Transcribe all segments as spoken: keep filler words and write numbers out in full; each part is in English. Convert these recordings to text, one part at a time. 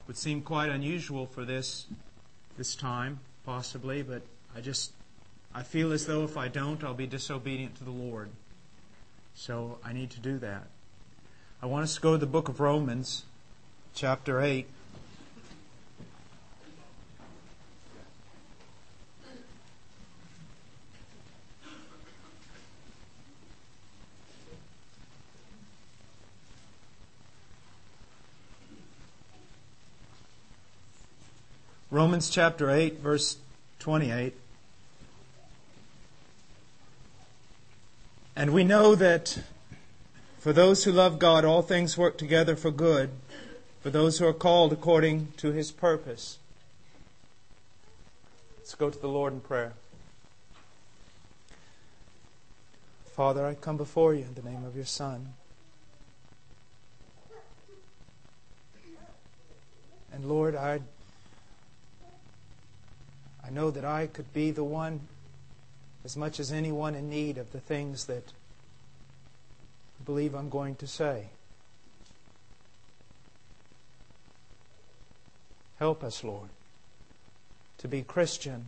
would seem quite unusual for this this time, possibly, but I just I feel as though if I don't, I'll be disobedient to the Lord. So I need to do that. I want us to go to the book of Romans, chapter eight. Romans chapter eight, verse twenty-eight. And we know that for those who love God, all things work together for good, for those who are called according to His purpose. Let's go to the Lord in prayer. Father, I come before You in the name of Your Son. And Lord, I I know that I could be the one, as much as anyone, in need of the things that I believe I'm going to say. Help us, Lord, to be Christian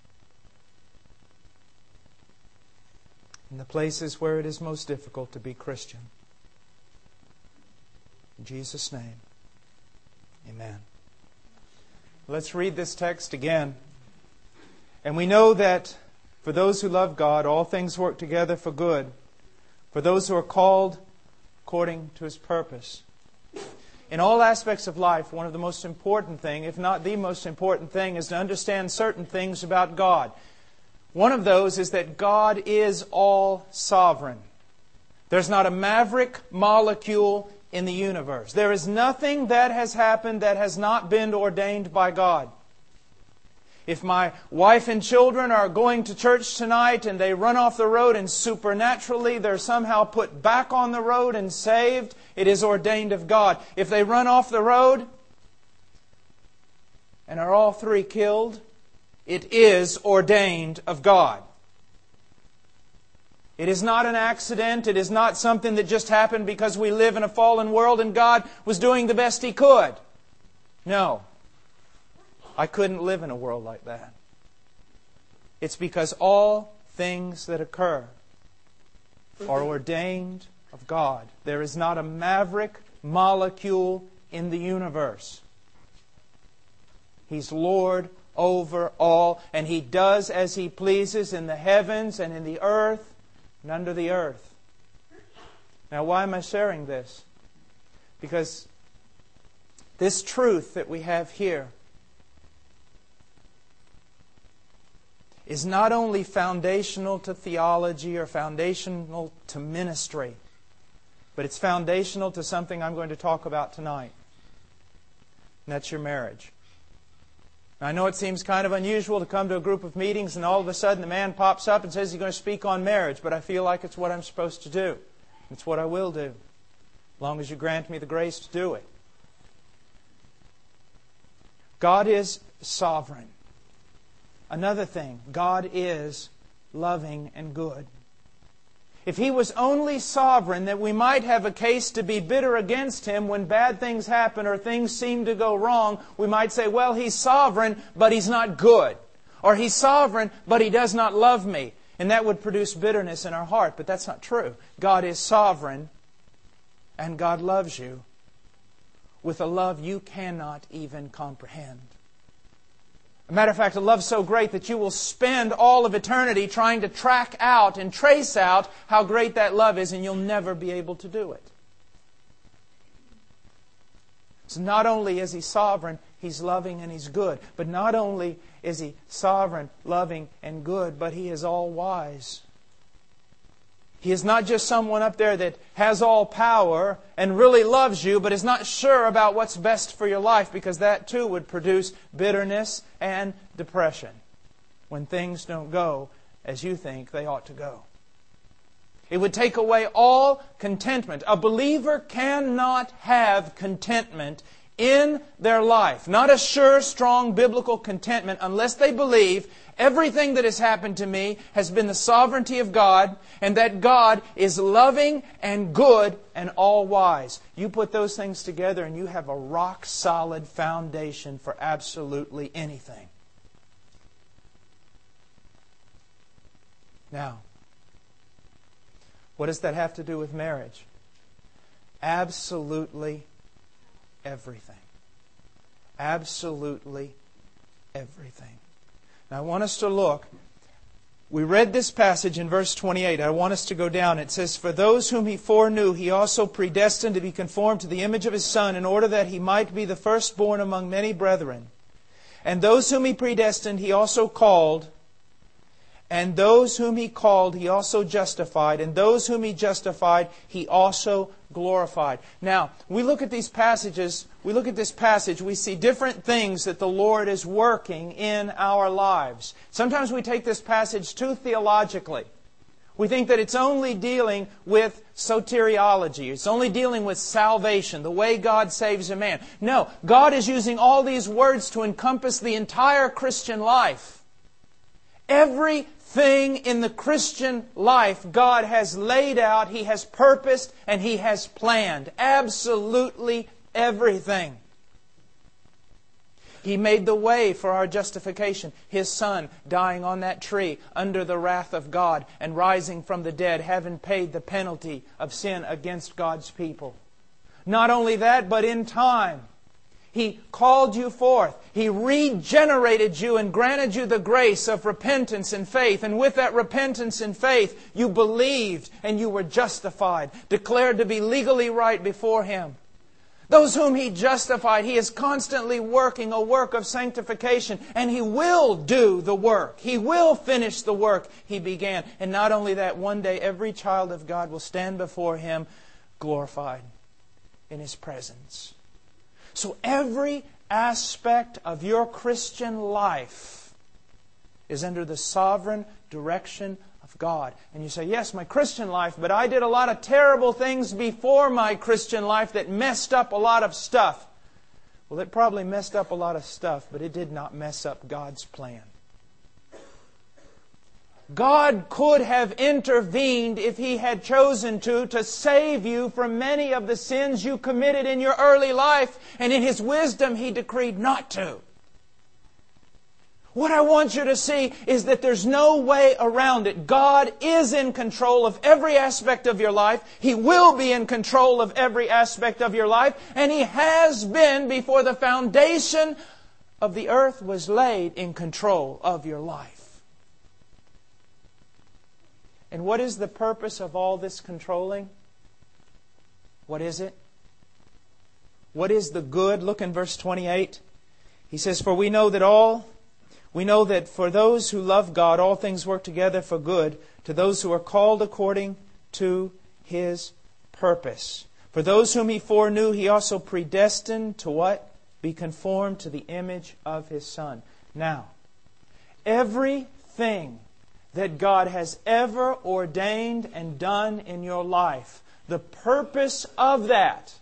in the places where it is most difficult to be Christian. In Jesus' name, amen. Let's read this text again. And we know that for those who love God, all things work together for good, for those who are called according to His purpose. In all aspects of life, one of the most important things, if not the most important thing, is to understand certain things about God. One of those is that God is all sovereign. There's not a maverick molecule in the universe. There is nothing that has happened that has not been ordained by God. If my wife and children are going to church tonight and they run off the road and supernaturally they're somehow put back on the road and saved, it is ordained of God. If they run off the road and are all three killed, it is ordained of God. It is not an accident. It is not something that just happened because we live in a fallen world and God was doing the best He could. No. I couldn't live in a world like that. It's because all things that occur are ordained of God. There is not a maverick molecule in the universe. He's Lord over all, and He does as He pleases in the heavens and in the earth and under the earth. Now, why am I sharing this? Because this truth that we have here is not only foundational to theology or foundational to ministry, but it's foundational to something I'm going to talk about tonight. And that's your marriage. Now, I know it seems kind of unusual to come to a group of meetings and all of a sudden the man pops up and says he's going to speak on marriage, but I feel like it's what I'm supposed to do. It's what I will do, as long as you grant me the grace to do it. God is sovereign. Another thing, God is loving and good. If He was only sovereign, that we might have a case to be bitter against Him when bad things happen or things seem to go wrong, we might say, well, He's sovereign, but He's not good. Or He's sovereign, but He does not love me. And that would produce bitterness in our heart, but that's not true. God is sovereign, and God loves you with a love you cannot even comprehend. As a matter of fact, a love so great that you will spend all of eternity trying to track out and trace out how great that love is, and you'll never be able to do it. So not only is He sovereign, He's loving and He's good. But not only is He sovereign, loving, and good, but He is all-wise. He is not just someone up there that has all power and really loves you, but is not sure about what's best for your life, because that too would produce bitterness and depression when things don't go as you think they ought to go. It would take away all contentment. A believer cannot have contentment in their life. Not a sure, strong biblical contentment unless they believe everything that has happened to me has been the sovereignty of God, and that God is loving and good and all-wise. You put those things together and you have a rock-solid foundation for absolutely anything. Now, what does that have to do with marriage? Absolutely everything. Absolutely everything. Now I want us to look. We read this passage in verse twenty-eight. I want us to go down. It says, "For those whom He foreknew, He also predestined to be conformed to the image of His Son, in order that He might be the firstborn among many brethren. And those whom He predestined, He also called. And those whom He called, He also justified. And those whom He justified, He also glorified." Now, we look at these passages, we look at this passage, we see different things that the Lord is working in our lives. Sometimes we take this passage too theologically. We think that it's only dealing with soteriology. It's only dealing with salvation, the way God saves a man. No, God is using all these words to encompass the entire Christian life. Every thing in the Christian life God has laid out, He has purposed, and He has planned. Absolutely everything. He made the way for our justification. His Son dying on that tree under the wrath of God and rising from the dead, having paid the penalty of sin against God's people. Not only that, but in time, He called you forth. He regenerated you and granted you the grace of repentance and faith. And with that repentance and faith, you believed and you were justified, declared to be legally right before Him. Those whom He justified, He is constantly working a work of sanctification, and He will do the work. He will finish the work He began. And not only that, one day every child of God will stand before Him glorified in His presence. So every aspect of your Christian life is under the sovereign direction of God. And you say, yes, my Christian life, but I did a lot of terrible things before my Christian life that messed up a lot of stuff. Well, it probably messed up a lot of stuff, but it did not mess up God's plan. God could have intervened if He had chosen to, to save you from many of the sins you committed in your early life, and in His wisdom He decreed not to. What I want you to see is that there's no way around it. God is in control of every aspect of your life. He will be in control of every aspect of your life, and He has been before the foundation of the earth was laid in control of your life. And what is the purpose of all this controlling? What is it? What is the good? Look in verse twenty-eight. He says, "For we know that all, we know that for those who love God, all things work together for good, to those who are called according to His purpose. For those whom He foreknew, He also predestined to what? Be conformed to the image of His Son." Now, everything that God has ever ordained and done in your life, the purpose of that,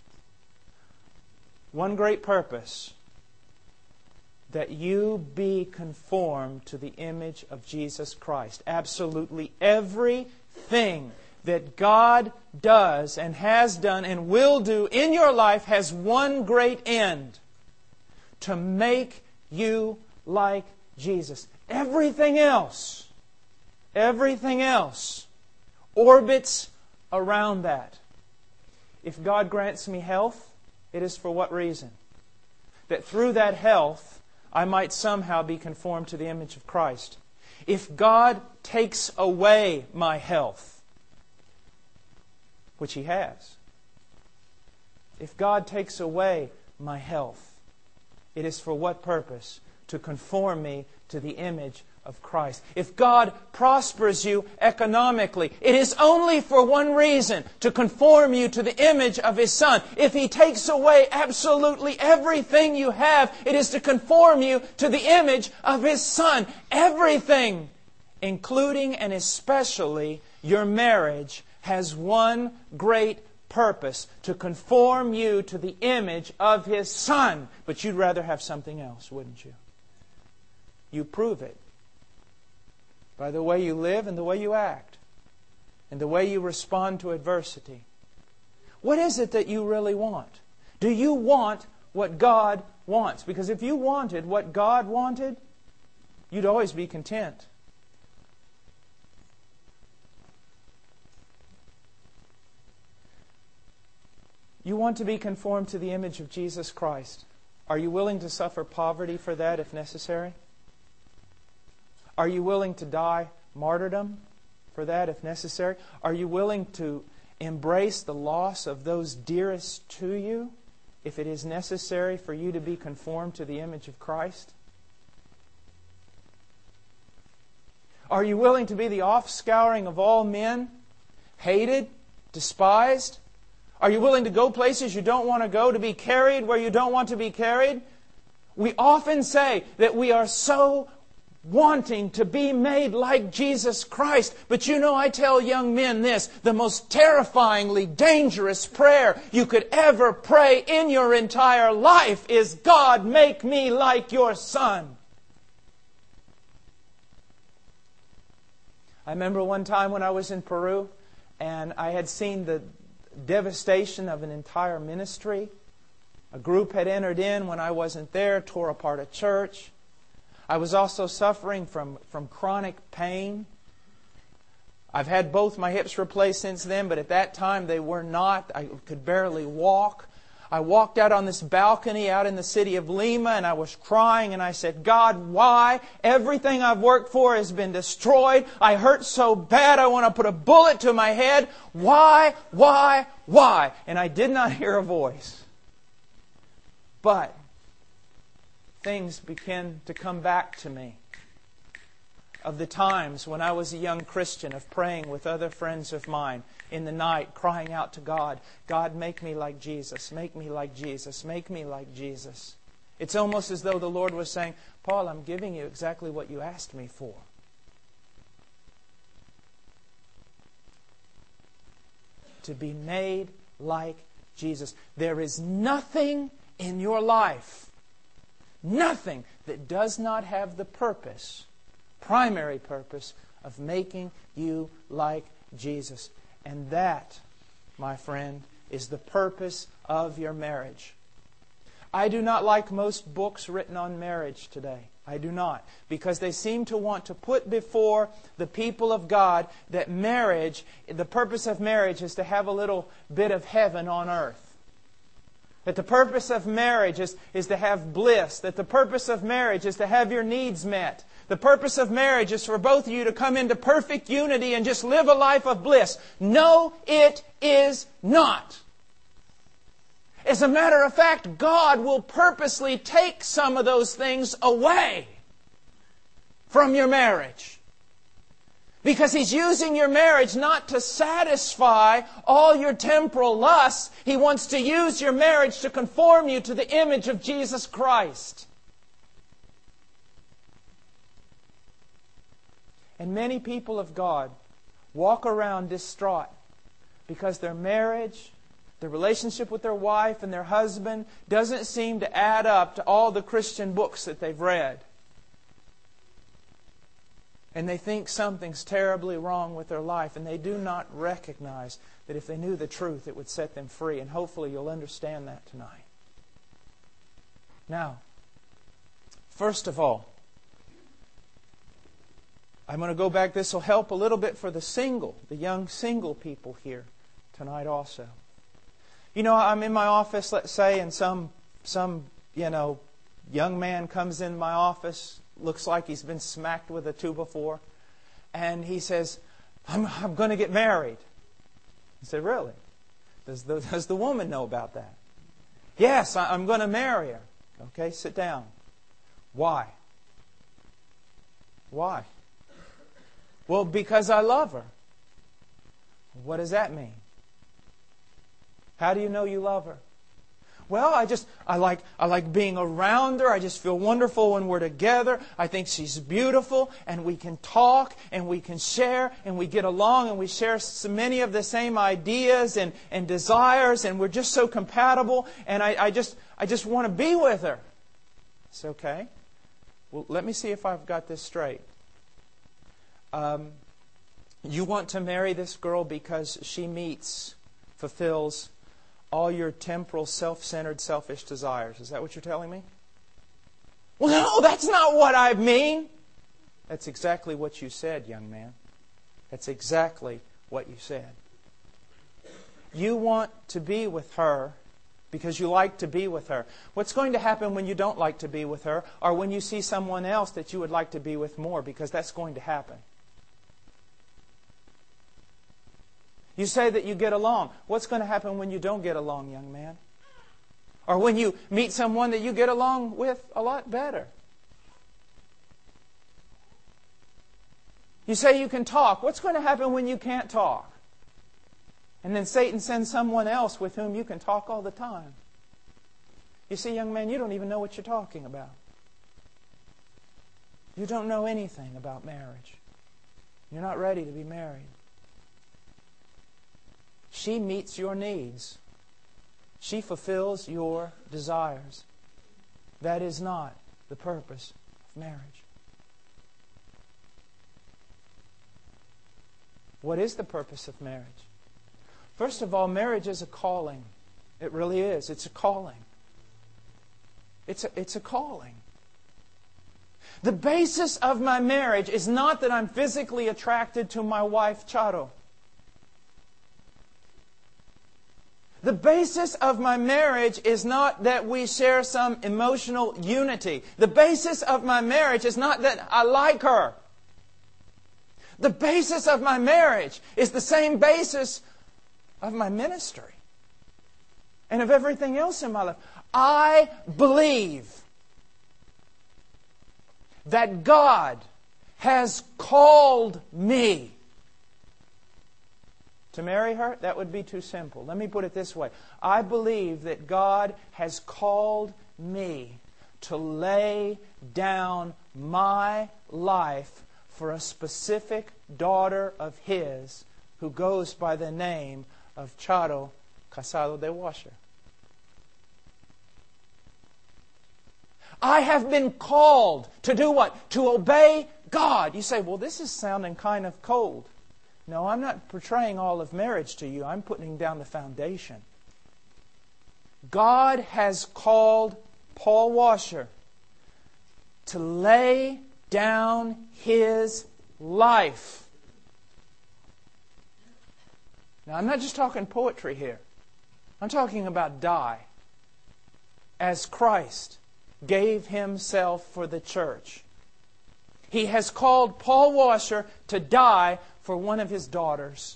one great purpose, that you be conformed to the image of Jesus Christ. Absolutely everything that God does and has done and will do in your life has one great end: to make you like Jesus. Everything else, everything else orbits around that. If God grants me health, it is for what reason? That through that health, I might somehow be conformed to the image of Christ. If God takes away my health, which He has, if God takes away my health, it is for what purpose? To conform me to the image of Christ. If God prospers you economically, it is only for one reason: to conform you to the image of His Son. If He takes away absolutely everything you have, it is to conform you to the image of His Son. Everything, including and especially your marriage, has one great purpose to conform you to the image of His Son. But you'd rather have something else, wouldn't you? You prove it by the way you live and the way you act and the way you respond to adversity. What is it that you really want? Do you want what God wants? Because if you wanted what God wanted, you'd always be content. You want to be conformed to the image of Jesus Christ. Are you willing to suffer poverty for that if necessary? Are you willing to die martyrdom for that if necessary? Are you willing to embrace the loss of those dearest to you if it is necessary for you to be conformed to the image of Christ? Are you willing to be the offscouring of all men, hated, despised? Are you willing to go places you don't want to go, to be carried where you don't want to be carried? We often say that we are so wanting to be made like Jesus Christ. But you know, I tell young men this, the most terrifyingly dangerous prayer you could ever pray in your entire life is, God, make me like your Son. I remember one time when I was in Peru and I had seen the devastation of an entire ministry. A group had entered in when I wasn't there, tore apart a church. I was also suffering from, from chronic pain. I've had both my hips replaced since then, but at that time they were not. I could barely walk. I walked out on this balcony out in the city of Lima and I was crying and I said, God, why? Everything I've worked for has been destroyed. I hurt so bad I want to put a bullet to my head. Why? Why? Why? And I did not hear a voice. But things began to come back to me of the times when I was a young Christian, of praying with other friends of mine in the night, crying out to God, God, make me like Jesus, make me like Jesus, make me like Jesus. It's almost as though the Lord was saying, Paul, I'm giving you exactly what you asked me for. To be made like Jesus. There is nothing in your life, nothing that does not have the purpose, primary purpose, of making you like Jesus. And that, my friend, is the purpose of your marriage. I do not like most books written on marriage today. I do not. Because they seem to want to put before the people of God that marriage, the purpose of marriage is to have a little bit of heaven on earth. That the purpose of marriage is, is to have bliss. That the purpose of marriage is to have your needs met. The purpose of marriage is for both of you to come into perfect unity and just live a life of bliss. No, it is not. As a matter of fact, God will purposely take some of those things away from your marriage. Because He's using your marriage not to satisfy all your temporal lusts. He wants to use your marriage to conform you to the image of Jesus Christ. And many people of God walk around distraught because their marriage, their relationship with their wife and their husband doesn't seem to add up to all the Christian books that they've read. And they think something's terribly wrong with their life, and they do not recognize that if they knew the truth, it would set them free. And hopefully you'll understand that tonight. Now, first of all, I'm going to go back. This will help a little bit for the single, the young single people here tonight also. You know, I'm in my office, let's say, and some, some, you know, young man comes in my office, looks like he's been smacked with a two before, and he says, I'm, I'm going to get married. I said, really? Does the, does the woman know about that? Yes, I, I'm going to marry her. Okay, sit down. Why? Why? Well, because I love her. What does that mean? How do you know you love her? Well, I just, I like, I like being around her. I just feel wonderful when we're together. I think she's beautiful, and we can talk, and we can share, and we get along, and we share so many of the same ideas and, and desires, and we're just so compatible, and I, I just, I just want to be with her. It's okay. Well, let me see if I've got this straight. Um, you want to marry this girl because she meets, fulfills all your temporal, self-centered, selfish desires. Is that what you're telling me? Well, no, that's not what I mean. That's exactly what you said, young man. That's exactly what you said. You want to be with her because you like to be with her. What's going to happen when you don't like to be with her, or when you see someone else that you would like to be with more? Because that's going to happen. You say that you get along. What's going to happen when you don't get along, young man? Or when you meet someone that you get along with a lot better? You say you can talk. What's going to happen when you can't talk? And then Satan sends someone else with whom you can talk all the time. You see, young man, you don't even know what you're talking about. You don't know anything about marriage. You're not ready to be married. She meets your needs. She fulfills your desires. That is not the purpose of marriage. What is the purpose of marriage? First of all, marriage is a calling. It really is. It's a calling. It's a, it's a calling. The basis of my marriage is not that I'm physically attracted to my wife, Charo. The basis of my marriage is not that we share some emotional unity. The basis of my marriage is not that I like her. The basis of my marriage is the same basis of my ministry and of everything else in my life. I believe that God has called me to marry her. That would be too simple. Let me put it this way. I believe that God has called me to lay down my life for a specific daughter of His who goes by the name of Charo Casado de Washer. I have been called to do what? To obey God. You say, well, this is sounding kind of cold. No, I'm not portraying all of marriage to you. I'm putting down the foundation. God has called Paul Washer to lay down his life. Now, I'm not just talking poetry here. I'm talking about die. As Christ gave Himself for the church. He has called Paul Washer to die for one of his daughters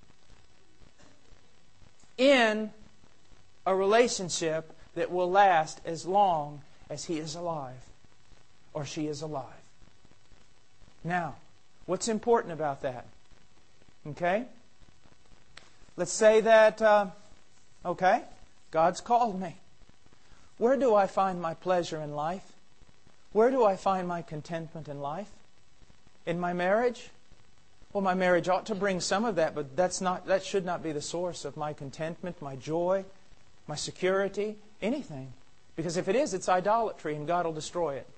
in a relationship that will last as long as he is alive or she is alive. Now, what's important about that? Okay? Let's say that, uh, okay, God's called me. Where do I find my pleasure in life? Where do I find my contentment in life? In my marriage? Well, my marriage ought to bring some of that, but that's not, that should not be the source of my contentment, my joy, my security, anything. Because if it is, it's idolatry and God will destroy it.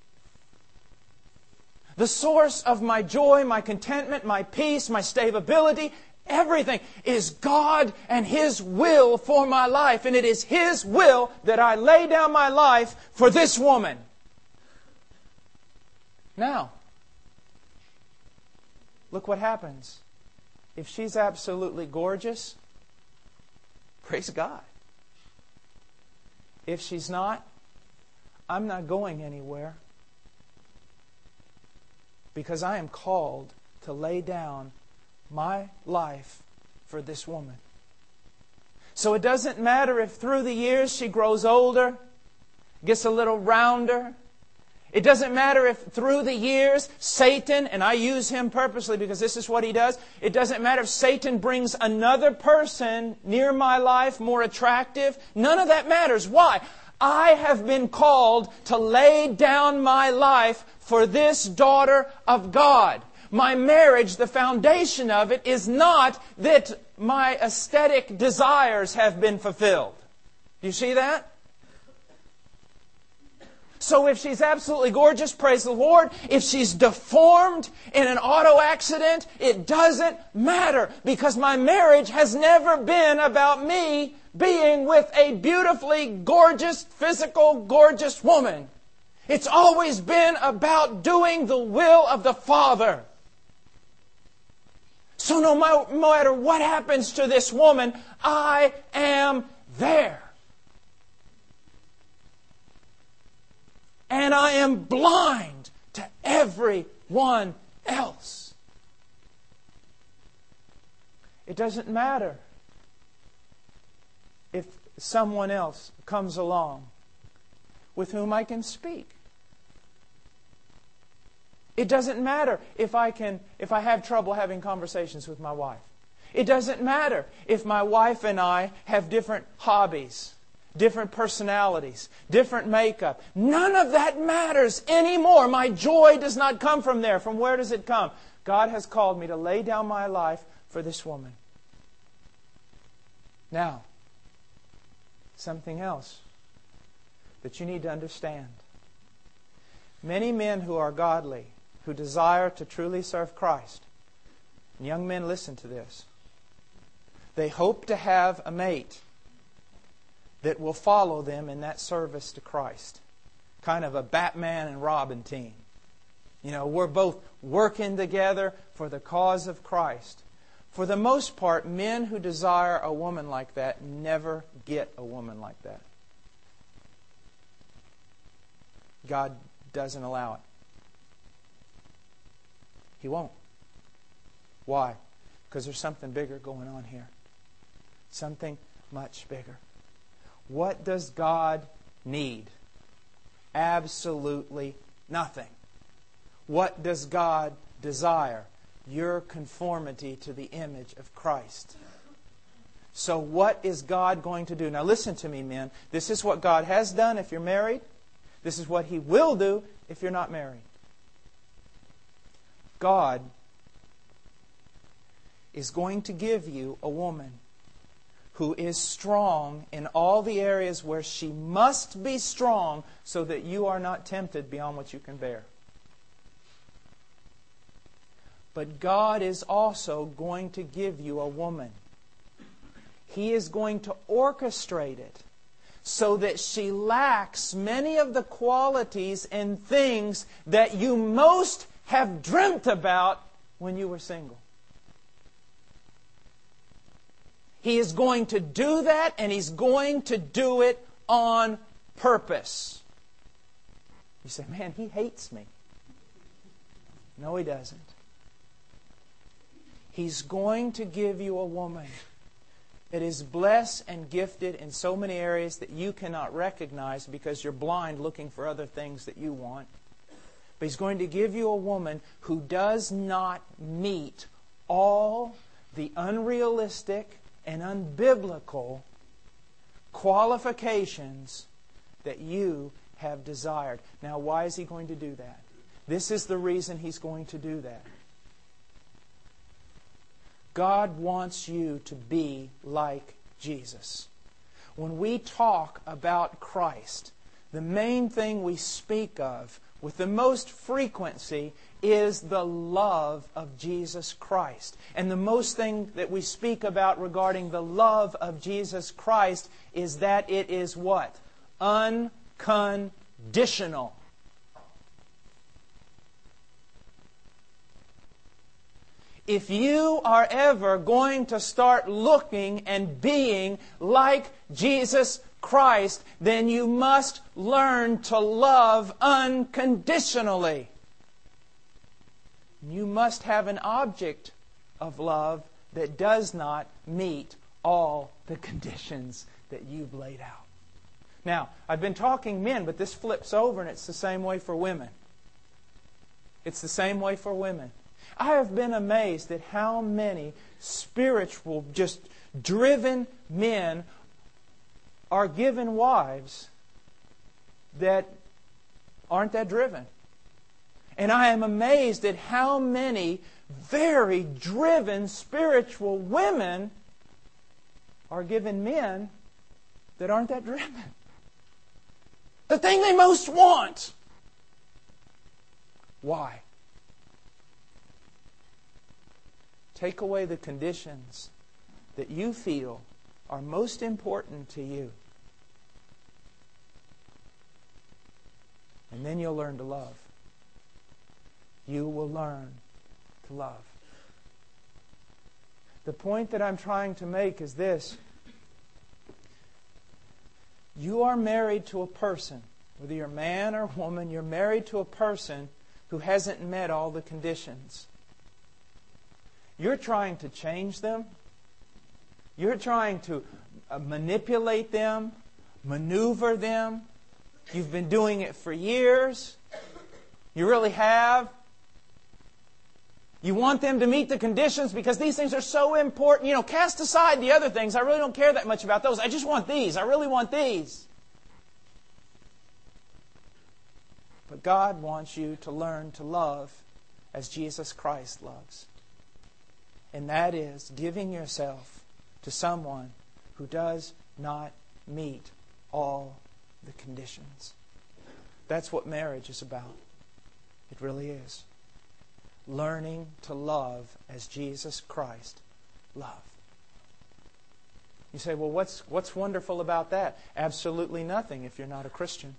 The source of my joy, my contentment, my peace, my stability, everything is God and His will for my life. And it is His will that I lay down my life for this woman. Now, look what happens. If she's absolutely gorgeous, praise God. If she's not, I'm not going anywhere. Because I am called to lay down my life for this woman. So it doesn't matter if through the years she grows older, gets a little rounder. It doesn't matter if through the years Satan, and I use him purposely because this is what he does, it doesn't matter if Satan brings another person near my life more attractive. None of that matters. Why? I have been called to lay down my life for this daughter of God. My marriage, the foundation of it is not that my aesthetic desires have been fulfilled. Do you see that? So if she's absolutely gorgeous, praise the Lord. If she's deformed in an auto accident, it doesn't matter, because my marriage has never been about me being with a beautifully gorgeous, physical, gorgeous woman. It's always been about doing the will of the Father. So no matter what happens to this woman, I am there. And I am blind to everyone else. It doesn't matter if someone else comes along with whom I can speak. It doesn't matter if I can, if I have trouble having conversations with my wife. It doesn't matter if my wife and I have different hobbies, different personalities, different makeup. None of that matters anymore. My joy does not come from there. From where does it come? God has called me to lay down my life for this woman. Now, something else that you need to understand. Many men who are godly, who desire to truly serve Christ, and young men, listen to this, they hope to have a mate that will follow them in that service to Christ. Kind of a Batman and Robin team. You know, we're both working together for the cause of Christ. For the most part, men who desire a woman like that never get a woman like that. God doesn't allow it. He won't. Why? Because there's something bigger going on here. Something much bigger. What does God need? Absolutely nothing. What does God desire? Your conformity to the image of Christ. So what is God going to do? Now listen to me, men. This is what God has done if you're married. This is what He will do if you're not married. God is going to give you a woman who is strong in all the areas where she must be strong so that you are not tempted beyond what you can bear. But God is also going to give you a woman. He is going to orchestrate it so that she lacks many of the qualities and things that you most have dreamt about when you were single. He is going to do that, and He's going to do it on purpose. You say, man, He hates me. No, He doesn't. He's going to give you a woman that is blessed and gifted in so many areas that you cannot recognize because you're blind looking for other things that you want. But He's going to give you a woman who does not meet all the unrealistic and unbiblical qualifications that you have desired. Now, why is He going to do that? This is the reason He's going to do that. God wants you to be like Jesus. When we talk about Christ, the main thing we speak of with the most frequency is the love of Jesus Christ. And the most thing that we speak about regarding the love of Jesus Christ is that it is what? Unconditional. If you are ever going to start looking and being like Jesus Christ, then you must learn to love unconditionally. You must have an object of love that does not meet all the conditions that you've laid out. Now, I've been talking men, but this flips over and it's the same way for women. It's the same way for women. I have been amazed at how many spiritual, just driven men are given wives that aren't that driven. And I am amazed at how many very driven spiritual women are given men that aren't that driven. The thing they most want. Why? Take away the conditions that you feel are most important to you. And then you'll learn to love. You will learn to love. The point that I'm trying to make is this. You are married to a person, whether you're a man or woman, you're married to a person who hasn't met all the conditions. You're trying to change them. You're trying to manipulate them, maneuver them. You've been doing it for years. You really have. You want them to meet the conditions because these things are so important. You know, cast aside the other things. I really don't care that much about those. I just want these. I really want these. But God wants you to learn to love as Jesus Christ loves. And that is giving yourself to someone who does not meet all the conditions. That's what marriage is about. It really is. Learning to love as Jesus Christ loved. You say, well, what's, what's wonderful about that? Absolutely nothing if you're not a Christian.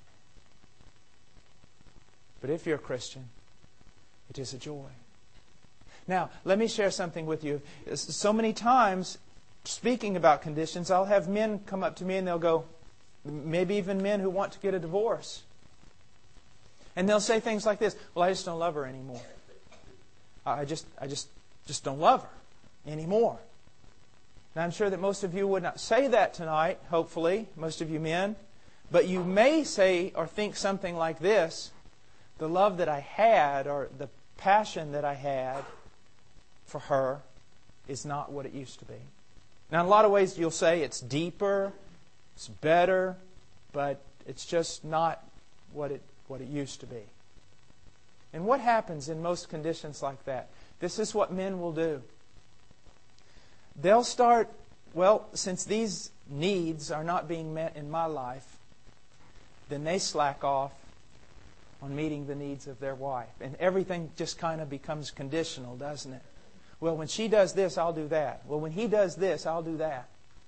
But if you're a Christian, it is a joy. Now, let me share something with you. So many times, speaking about conditions, I'll have men come up to me and they'll go, maybe even men who want to get a divorce. And they'll say things like this, well, I just don't love her anymore. I just, I just, just don't love her anymore. Now, I'm sure that most of you would not say that tonight, hopefully, most of you men. But you may say or think something like this, the love that I had or the passion that I had for her is not what it used to be. Now, in a lot of ways, you'll say it's deeper, it's better, but it's just not what it, what it used to be. And what happens in most conditions like that? This is what men will do. They'll start, well, since these needs are not being met in my life, then they slack off on meeting the needs of their wife. And everything just kind of becomes conditional, doesn't it? Well, when she does this, I'll do that. Well, when he does this, I'll do that.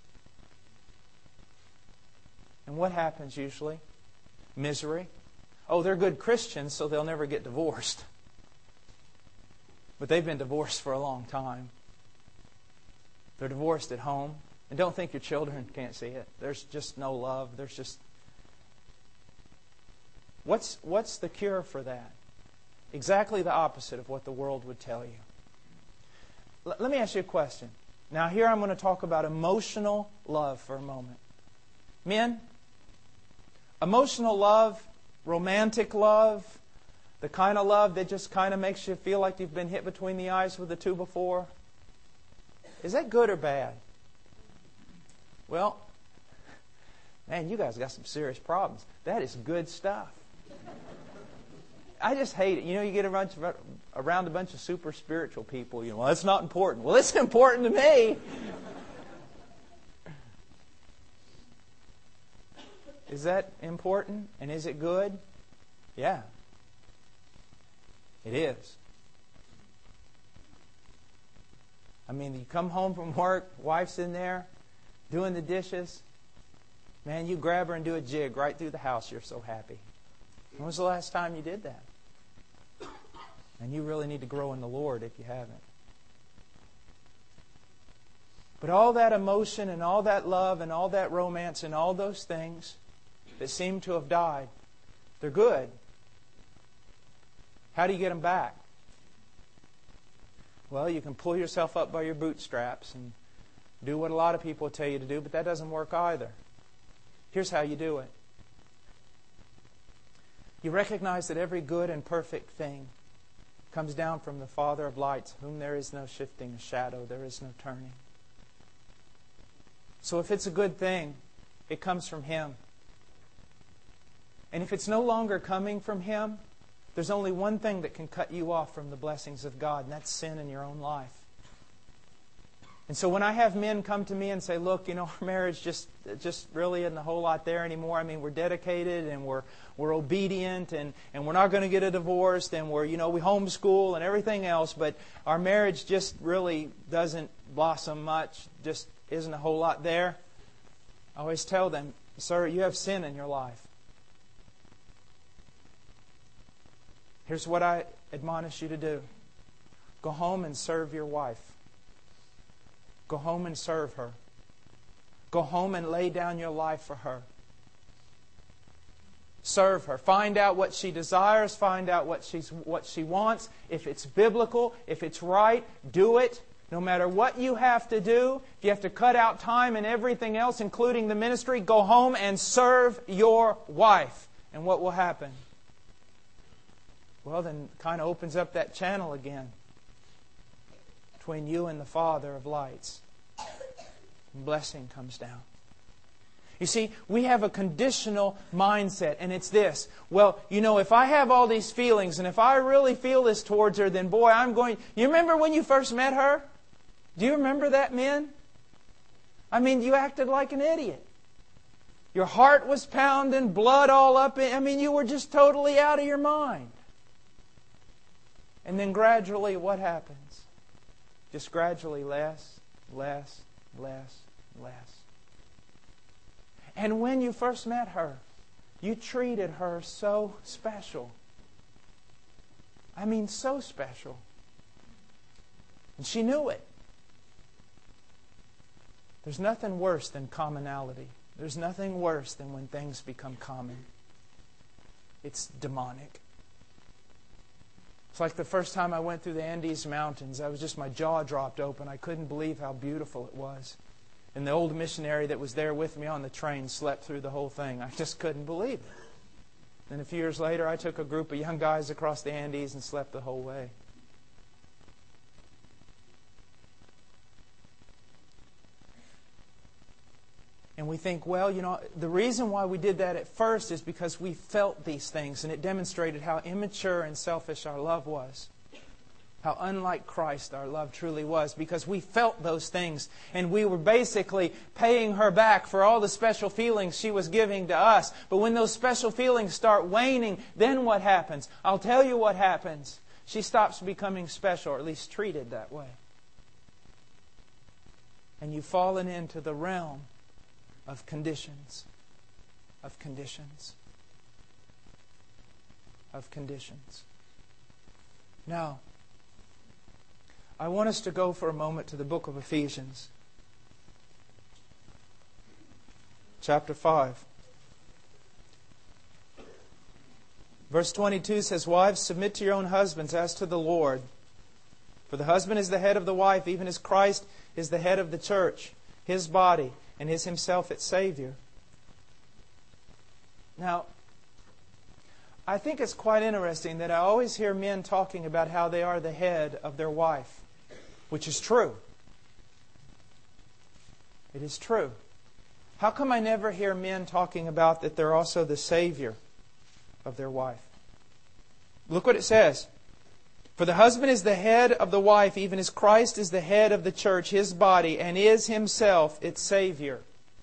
And what happens usually? Misery. Oh, they're good Christians, so they'll never get divorced. But they've been divorced for a long time. They're divorced at home. And don't think your children can't see it. There's just no love. There's just... What's, what's the cure for that? Exactly the opposite of what the world would tell you. L- let me ask you a question. Now, here I'm going to talk about emotional love for a moment. Men, emotional love, romantic love, the kind of love that just kind of makes you feel like you've been hit between the eyes with a two before, is that good or bad? Well, man, you guys got some serious problems. That is good stuff. I just hate it. You know, you get around, around a bunch of super spiritual people. You know, well, that's not important. Well, it's important to me. Is that important? And is it good? Yeah. It is. I mean, you come home from work, wife's in there, doing the dishes. Man, you grab her and do a jig right through the house. You're so happy. When was the last time you did that? And you really need to grow in the Lord if you haven't. But all that emotion and all that love and all that romance and all those things that seem to have died, they're good. How do you get them back? Well, you can pull yourself up by your bootstraps and do what a lot of people tell you to do, but that doesn't work either. Here's how you do it. You recognize that every good and perfect thing comes down from the Father of lights, whom there is no shifting, a shadow, there is no turning. So if it's a good thing, it comes from Him. And if it's no longer coming from Him, there's only one thing that can cut you off from the blessings of God, and that's sin in your own life. And so when I have men come to me and say, look, you know, our marriage just just really isn't a whole lot there anymore. I mean, we're dedicated and we're we're obedient and, and we're not going to get a divorce and we're, you know, we homeschool and everything else, but our marriage just really doesn't blossom much, just isn't a whole lot there. I always tell them, sir, you have sin in your life. Here's what I admonish you to do. Go home and serve your wife. Go home and serve her. Go home and lay down your life for her. Serve her. Find out what she desires. Find out what she's what she wants. If it's biblical, if it's right, do it. No matter what you have to do, if you have to cut out time and everything else, including the ministry, go home and serve your wife. And what will happen? Well, then it kind of opens up that channel again between you and the Father of lights. And blessing comes down. You see, we have a conditional mindset, and it's this. Well, you know, if I have all these feelings, and if I really feel this towards her, then boy, I'm going... You remember when you first met her? Do you remember that, men? I mean, you acted like an idiot. Your heart was pounding, blood all up in... I mean, you were just totally out of your mind. And then gradually, what happens? Just gradually less, less, less, less. And when you first met her, you treated her so special. I mean, so special. And she knew it. There's nothing worse than commonality. There's nothing worse than when things become common. It's demonic. It's like the first time I went through the Andes Mountains. I was just, my jaw dropped open. I couldn't believe how beautiful it was. And the old missionary that was there with me on the train slept through the whole thing. I just couldn't believe it. Then a few years later, I took a group of young guys across the Andes and slept the whole way. And we think, well, you know, the reason why we did that at first is because we felt these things, and it demonstrated how immature and selfish our love was. How unlike Christ our love truly was, because we felt those things, and we were basically paying her back for all the special feelings she was giving to us. But when those special feelings start waning, then what happens? I'll tell you what happens. She stops becoming special, or at least treated that way. And you've fallen into the realm of conditions, of conditions, of conditions. Now, I want us to go for a moment to the book of Ephesians, chapter five. Verse twenty-two says, "Wives, submit to your own husbands as to the Lord. For the husband is the head of the wife, even as Christ is the head of the church, His body, and is Himself its Savior." Now, I think it's quite interesting that I always hear men talking about how they are the head of their wife, which is true. It is true. How come I never hear men talking about that they're also the Savior of their wife? Look what it says. "For the husband is the head of the wife, even as Christ is the head of the church, His body, and is Himself its Savior."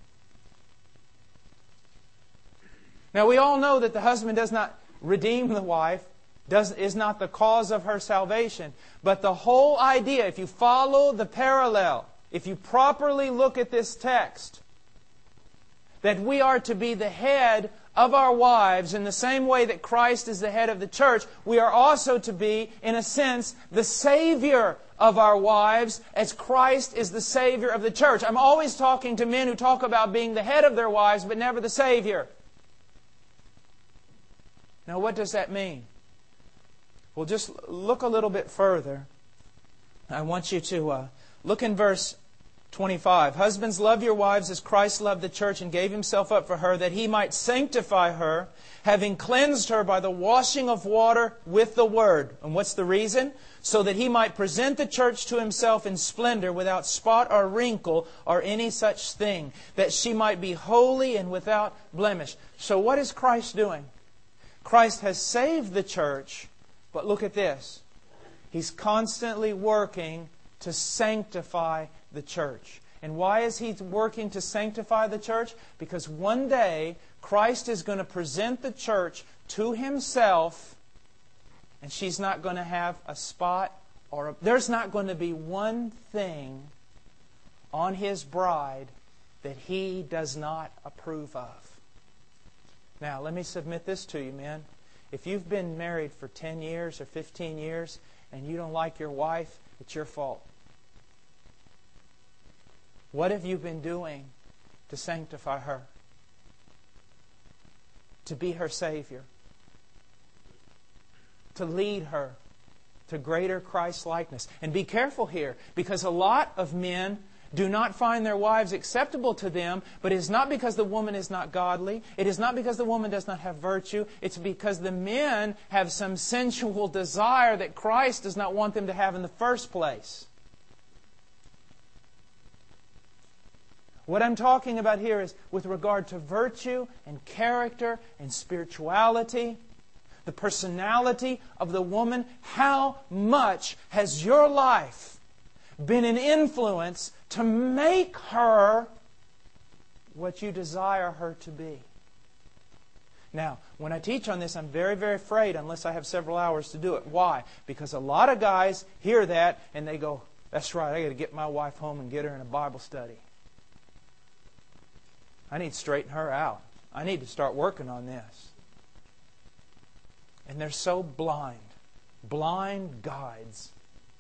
Now we all know that the husband does not redeem the wife, does, is not the cause of her salvation. But the whole idea, if you follow the parallel, if you properly look at this text, that we are to be the head of our wives in the same way that Christ is the head of the church, we are also to be, in a sense, the Savior of our wives as Christ is the Savior of the church. I'm always talking to men who talk about being the head of their wives, but never the Savior. Now, what does that mean? Well, just look a little bit further. I want you to uh, look in verse twenty-five. Husbands, love your wives as Christ loved the church and gave Himself up for her, that He might sanctify her, having cleansed her by the washing of water with the Word. And what's the reason? So that He might present the church to Himself in splendor, without spot or wrinkle or any such thing, that she might be holy and without blemish. So what is Christ doing? Christ has saved the church, but look at this. He's constantly working to sanctify the church. And why is He working to sanctify the church? Because one day Christ is going to present the church to Himself, and she's not going to have a spot or a, there's not going to be one thing on His bride that He does not approve of. Now, let me submit this to you, men. If you've been married for ten years or fifteen years and you don't like your wife, it's your fault. What have you been doing to sanctify her? To be her Savior? To lead her to greater Christ-likeness? And be careful here, because a lot of men do not find their wives acceptable to them, but it is not because the woman is not godly. It is not because the woman does not have virtue. It's because the men have some sensual desire that Christ does not want them to have in the first place. What I'm talking about here is with regard to virtue and character and spirituality, the personality of the woman. How much has your life been an influence to make her what you desire her to be? Now, when I teach on this, I'm very, very afraid unless I have several hours to do it. Why? Because a lot of guys hear that and they go, that's right, I got to get my wife home and get her in a Bible study. I need to straighten her out. I need to start working on this. And they're so blind. Blind guides.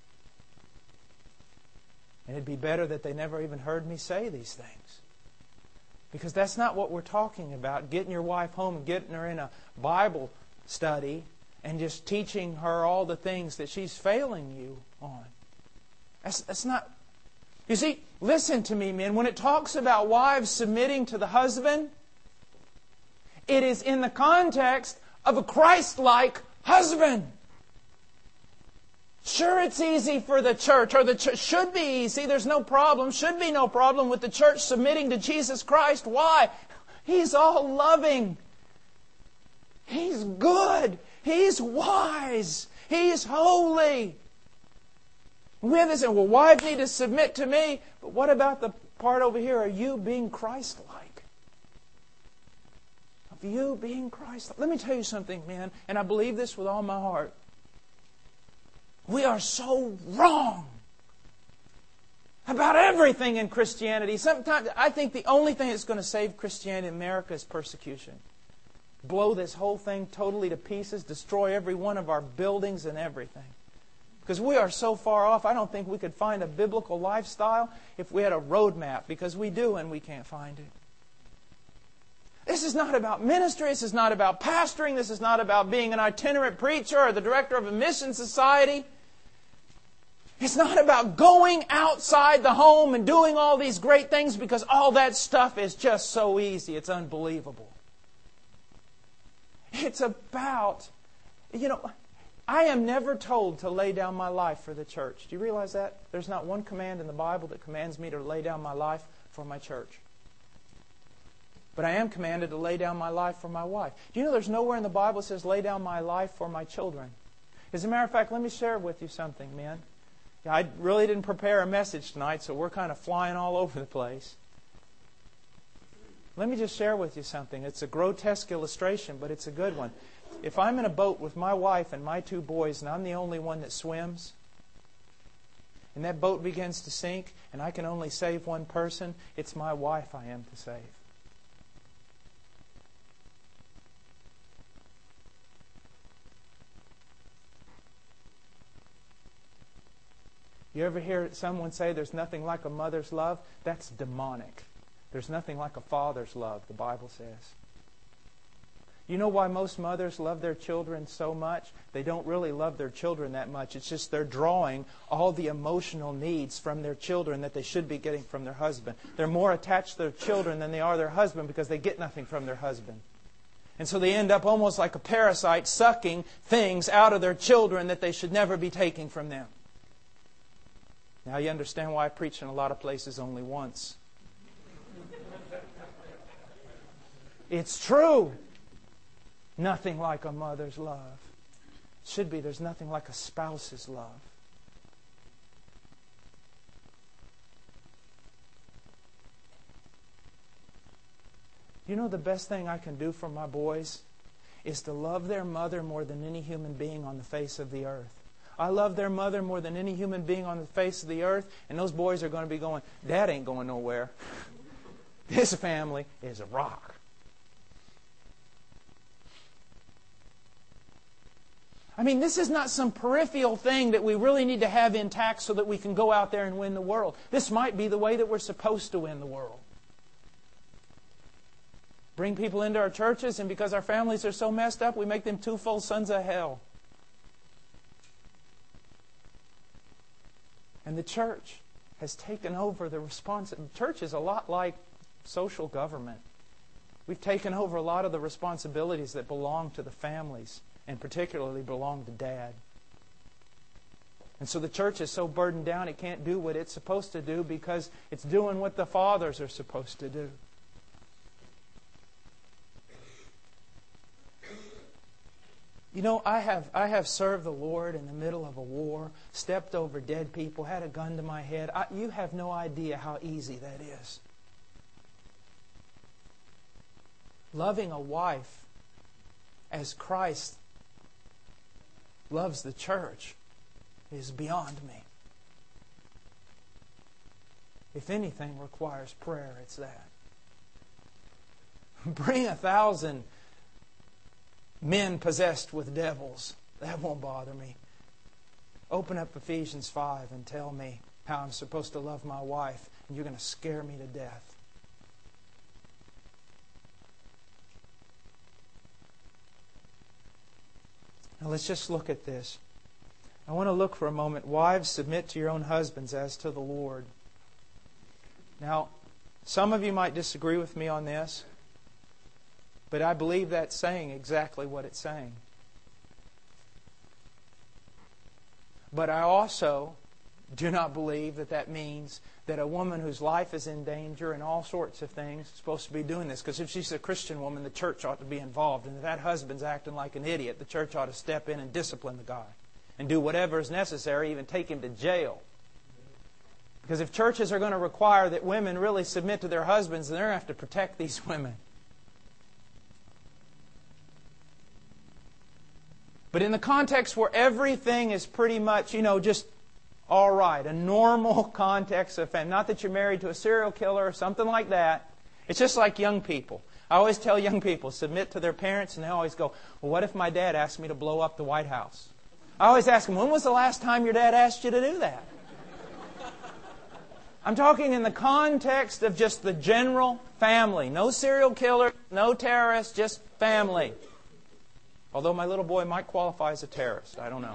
And it'd be better that they never even heard me say these things. Because that's not what we're talking about. Getting your wife home and getting her in a Bible study and just teaching her all the things that she's failing you on. That's, that's not... You see, listen to me, men. When it talks about wives submitting to the husband, it is in the context of a Christ-like husband. Sure, it's easy for the church, or the church should be easy. There's no problem, should be no problem with the church submitting to Jesus Christ. Why? He's all loving. He's good. He's wise. He's holy. We have this, well, wives need to submit to me. But what about the part over here? Are you being Christ-like? Of you being Christ-like? Let me tell you something, man, and I believe this with all my heart. We are so wrong about everything in Christianity. Sometimes I think the only thing that's going to save Christianity in America is persecution. Blow this whole thing totally to pieces, destroy every one of our buildings and everything. Because we are so far off, I don't think we could find a biblical lifestyle if we had a roadmap, because we do and we can't find it. This is not about ministry. This is not about pastoring. This is not about being an itinerant preacher or the director of a mission society. It's not about going outside the home and doing all these great things, because all that stuff is just so easy. It's unbelievable. It's about, you know... I am never told to lay down my life for the church. Do you realize that? There's not one command in the Bible that commands me to lay down my life for my church. But I am commanded to lay down my life for my wife. Do you know there's nowhere in the Bible that says lay down my life for my children? As a matter of fact, let me share with you something, man. I really didn't prepare a message tonight, so we're kind of flying all over the place. Let me just share with you something. It's a grotesque illustration, but it's a good one. If I'm in a boat with my wife and my two boys and I'm the only one that swims, and that boat begins to sink and I can only save one person, it's my wife I am to save. You ever hear someone say there's nothing like a mother's love? That's demonic. There's nothing like a father's love, the Bible says. You know why most mothers love their children so much? They don't really love their children that much. It's just they're drawing all the emotional needs from their children that they should be getting from their husband. They're more attached to their children than they are their husband because they get nothing from their husband. And so they end up almost like a parasite sucking things out of their children that they should never be taking from them. Now you understand why I preach in a lot of places only once. It's true. Nothing like a mother's love. Should be, there's nothing like a spouse's love. You know the best thing I can do for my boys is to love their mother more than any human being on the face of the earth. I love their mother more than any human being on the face of the earth, and those boys are going to be going, Dad ain't going nowhere. This family is a rock. I mean, this is not some peripheral thing that we really need to have intact so that we can go out there and win the world. This might be the way that we're supposed to win the world. Bring people into our churches, and because our families are so messed up, we make them twofold sons of hell. And the church has taken over the responsibility. The church is a lot like social government. We've taken over a lot of the responsibilities that belong to the families, and particularly belong to Dad. And so the church is so burdened down it can't do what it's supposed to do because it's doing what the fathers are supposed to do. You know, I have I have served the Lord in the middle of a war, stepped over dead people, had a gun to my head. I, you have no idea how easy that is. Loving a wife as Christ loves the church is beyond me. If anything requires prayer, it's that. Bring a thousand men possessed with devils. That won't bother me. Open up Ephesians five and tell me how I'm supposed to love my wife, and you're going to scare me to death. Now let's just look at this. I want to look for a moment. Wives, submit to your own husbands as to the Lord. Now, some of you might disagree with me on this, but I believe that's saying exactly what it's saying. But I also do not believe that that means that a woman whose life is in danger and all sorts of things is supposed to be doing this. Because if she's a Christian woman, the church ought to be involved. And if that husband's acting like an idiot, the church ought to step in and discipline the guy. And do whatever is necessary, even take him to jail. Because if churches are going to require that women really submit to their husbands, then they're going to have to protect these women. But in the context where everything is pretty much, you know, just all right, a normal context of family. Not that you're married to a serial killer or something like that. It's just like young people. I always tell young people, submit to their parents, and they always go, well, what if my dad asked me to blow up the White House? I always ask them, when was the last time your dad asked you to do that? I'm talking in the context of just the general family. No serial killer, no terrorist, just family. Although my little boy might qualify as a terrorist. I don't know.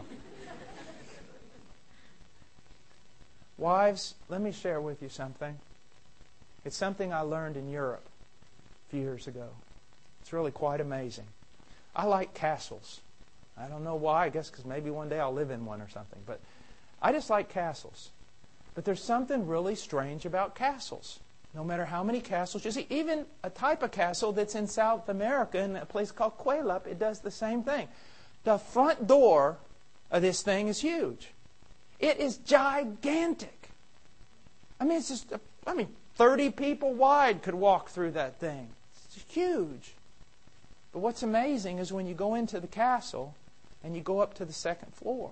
Wives, let me share with you something. It's something I learned in Europe a few years ago. It's really quite amazing. I like castles. I don't know why. I guess because maybe one day I'll live in one or something. But I just like castles. But there's something really strange about castles. No matter how many castles you see, even a type of castle that's in South America in a place called Cuelap, it does the same thing. The front door of this thing is huge. It is gigantic. I mean, it's just, I mean, thirty people wide could walk through that thing. It's huge. But what's amazing is when you go into the castle and you go up to the second floor,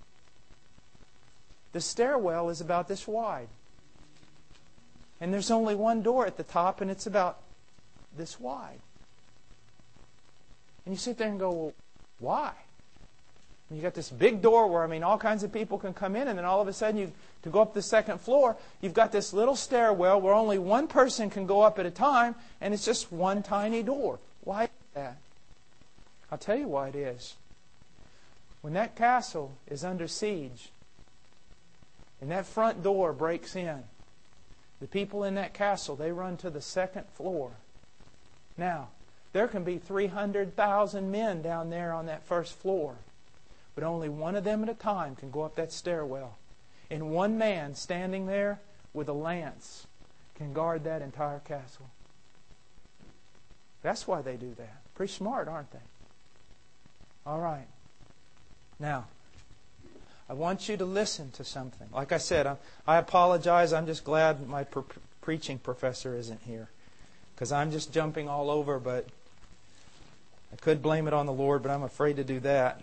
the stairwell is about this wide. And there's only one door at the top, and it's about this wide. And you sit there and go, well, why? And you got this big door where, I mean, all kinds of people can come in, and then all of a sudden, you to go up the second floor, you've got this little stairwell where only one person can go up at a time, and it's just one tiny door. Why is that? I'll tell you why it is. When that castle is under siege and that front door breaks in, the people in that castle, they run to the second floor. Now, there can be three hundred thousand men down there on that first floor, but only one of them at a time can go up that stairwell. And one man standing there with a lance can guard that entire castle. That's why they do that. Pretty smart, aren't they? All right. Now, I want you to listen to something. Like I said, I, I apologize. I'm just glad my pre- preaching professor isn't here, because I'm just jumping all over, but I could blame it on the Lord, but I'm afraid to do that.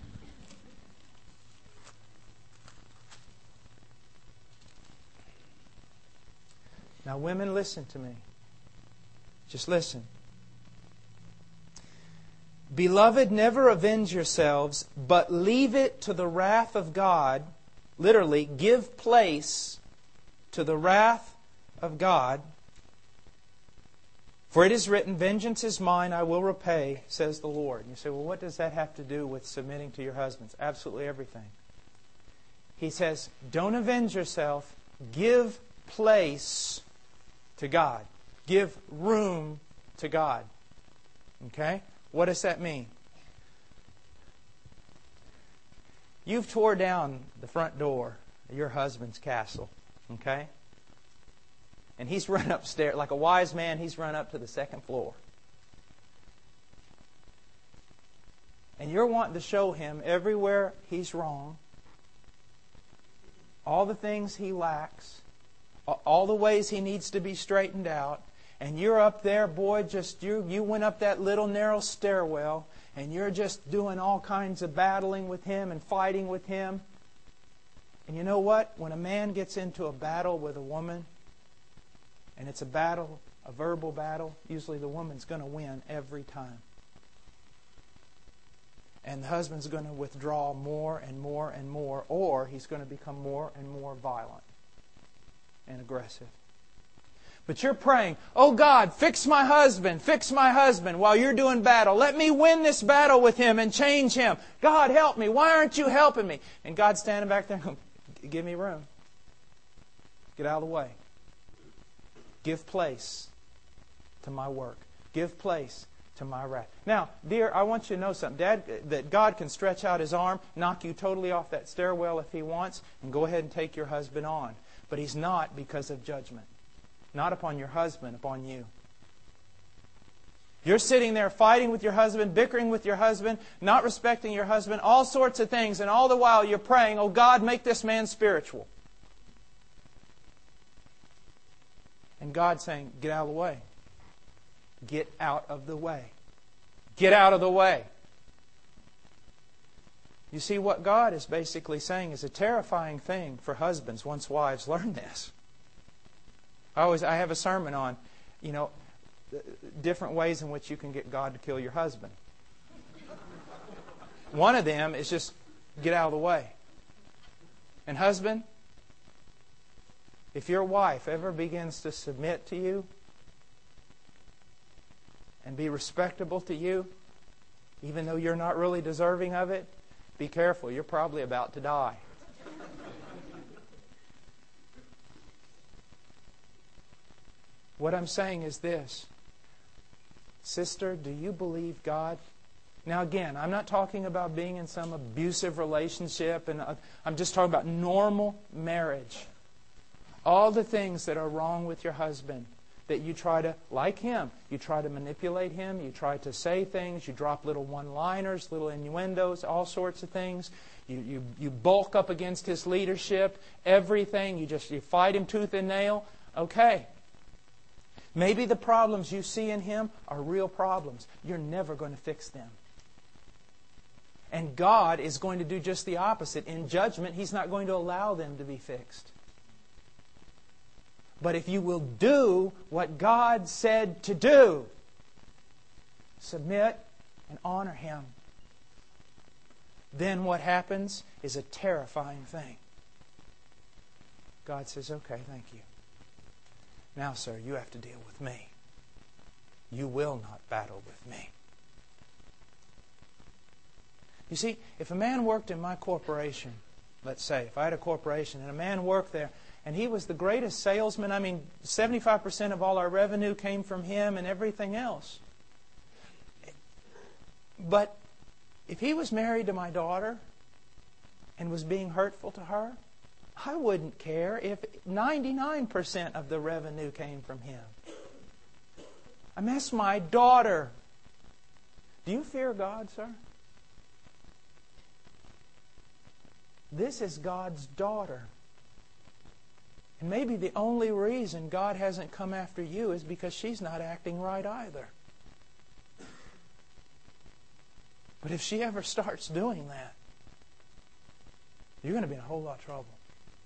Now, women, listen to me. Just listen. Beloved, never avenge yourselves, but leave it to the wrath of God. Literally, give place to the wrath of God. For it is written, vengeance is mine, I will repay, says the Lord. And you say, well, what does that have to do with submitting to your husbands? Absolutely everything. He says, don't avenge yourself, give place to God. Give room to God. Okay? What does that mean? You've tore down the front door of your husband's castle. Okay? And he's run upstairs. Like a wise man, he's run up to the second floor. And you're wanting to show him everywhere he's wrong, all the things he lacks, all the ways he needs to be straightened out. And you're up there, boy, just you you went up that little narrow stairwell, and you're just doing all kinds of battling with him and fighting with him. And you know what? When a man gets into a battle with a woman, and it's a battle, a verbal battle, usually the woman's going to win every time. And the husband's going to withdraw more and more and more, or he's going to become more and more violent and aggressive. But you're praying, oh God, fix my husband, fix my husband while you're doing battle. Let me win this battle with him and change him. God, help me. Why aren't you helping me? And God's standing back there going, give me room. Get out of the way. Give place to my work. Give place to my wrath. Now, dear, I want you to know something. Dad, that God can stretch out His arm, knock you totally off that stairwell if He wants, and go ahead and take your husband on. But He's not because of judgment. Not upon your husband, upon you. You're sitting there fighting with your husband, bickering with your husband, not respecting your husband, all sorts of things, and all the while you're praying, oh God, make this man spiritual. And God's saying, get out of the way. Get out of the way. Get out of the way. You see, what God is basically saying is a terrifying thing for husbands once wives learn this. I always I have a sermon on, you know, different ways in which you can get God to kill your husband. One of them is just get out of the way. And husband, if your wife ever begins to submit to you and be respectable to you, even though you're not really deserving of it, be careful. You're probably about to die. What I'm saying is this. Sister, do you believe God? Now again, I'm not talking about being in some abusive relationship, and I'm just talking about normal marriage. All the things that are wrong with your husband, that you try to, like him, you try to manipulate him, you try to say things, you drop little one-liners, little innuendos, all sorts of things. You, you, you bulk up against his leadership, everything. You just you fight him tooth and nail. Okay. Maybe the problems you see in him are real problems. You're never going to fix them. And God is going to do just the opposite. In judgment, He's not going to allow them to be fixed. But if you will do what God said to do, submit and honor Him, then what happens is a terrifying thing. God says, okay, thank you. Now, sir, you have to deal with me. You will not battle with me. You see, if a man worked in my corporation, let's say, if I had a corporation and a man worked there, and he was the greatest salesman, I mean, seventy-five percent of all our revenue came from him and everything else. But if he was married to my daughter and was being hurtful to her, I wouldn't care if ninety-nine percent of the revenue came from him. I mean, that's my daughter. Do you fear God, sir? This is God's daughter. And maybe the only reason God hasn't come after you is because she's not acting right either. But if she ever starts doing that, you're going to be in a whole lot of trouble.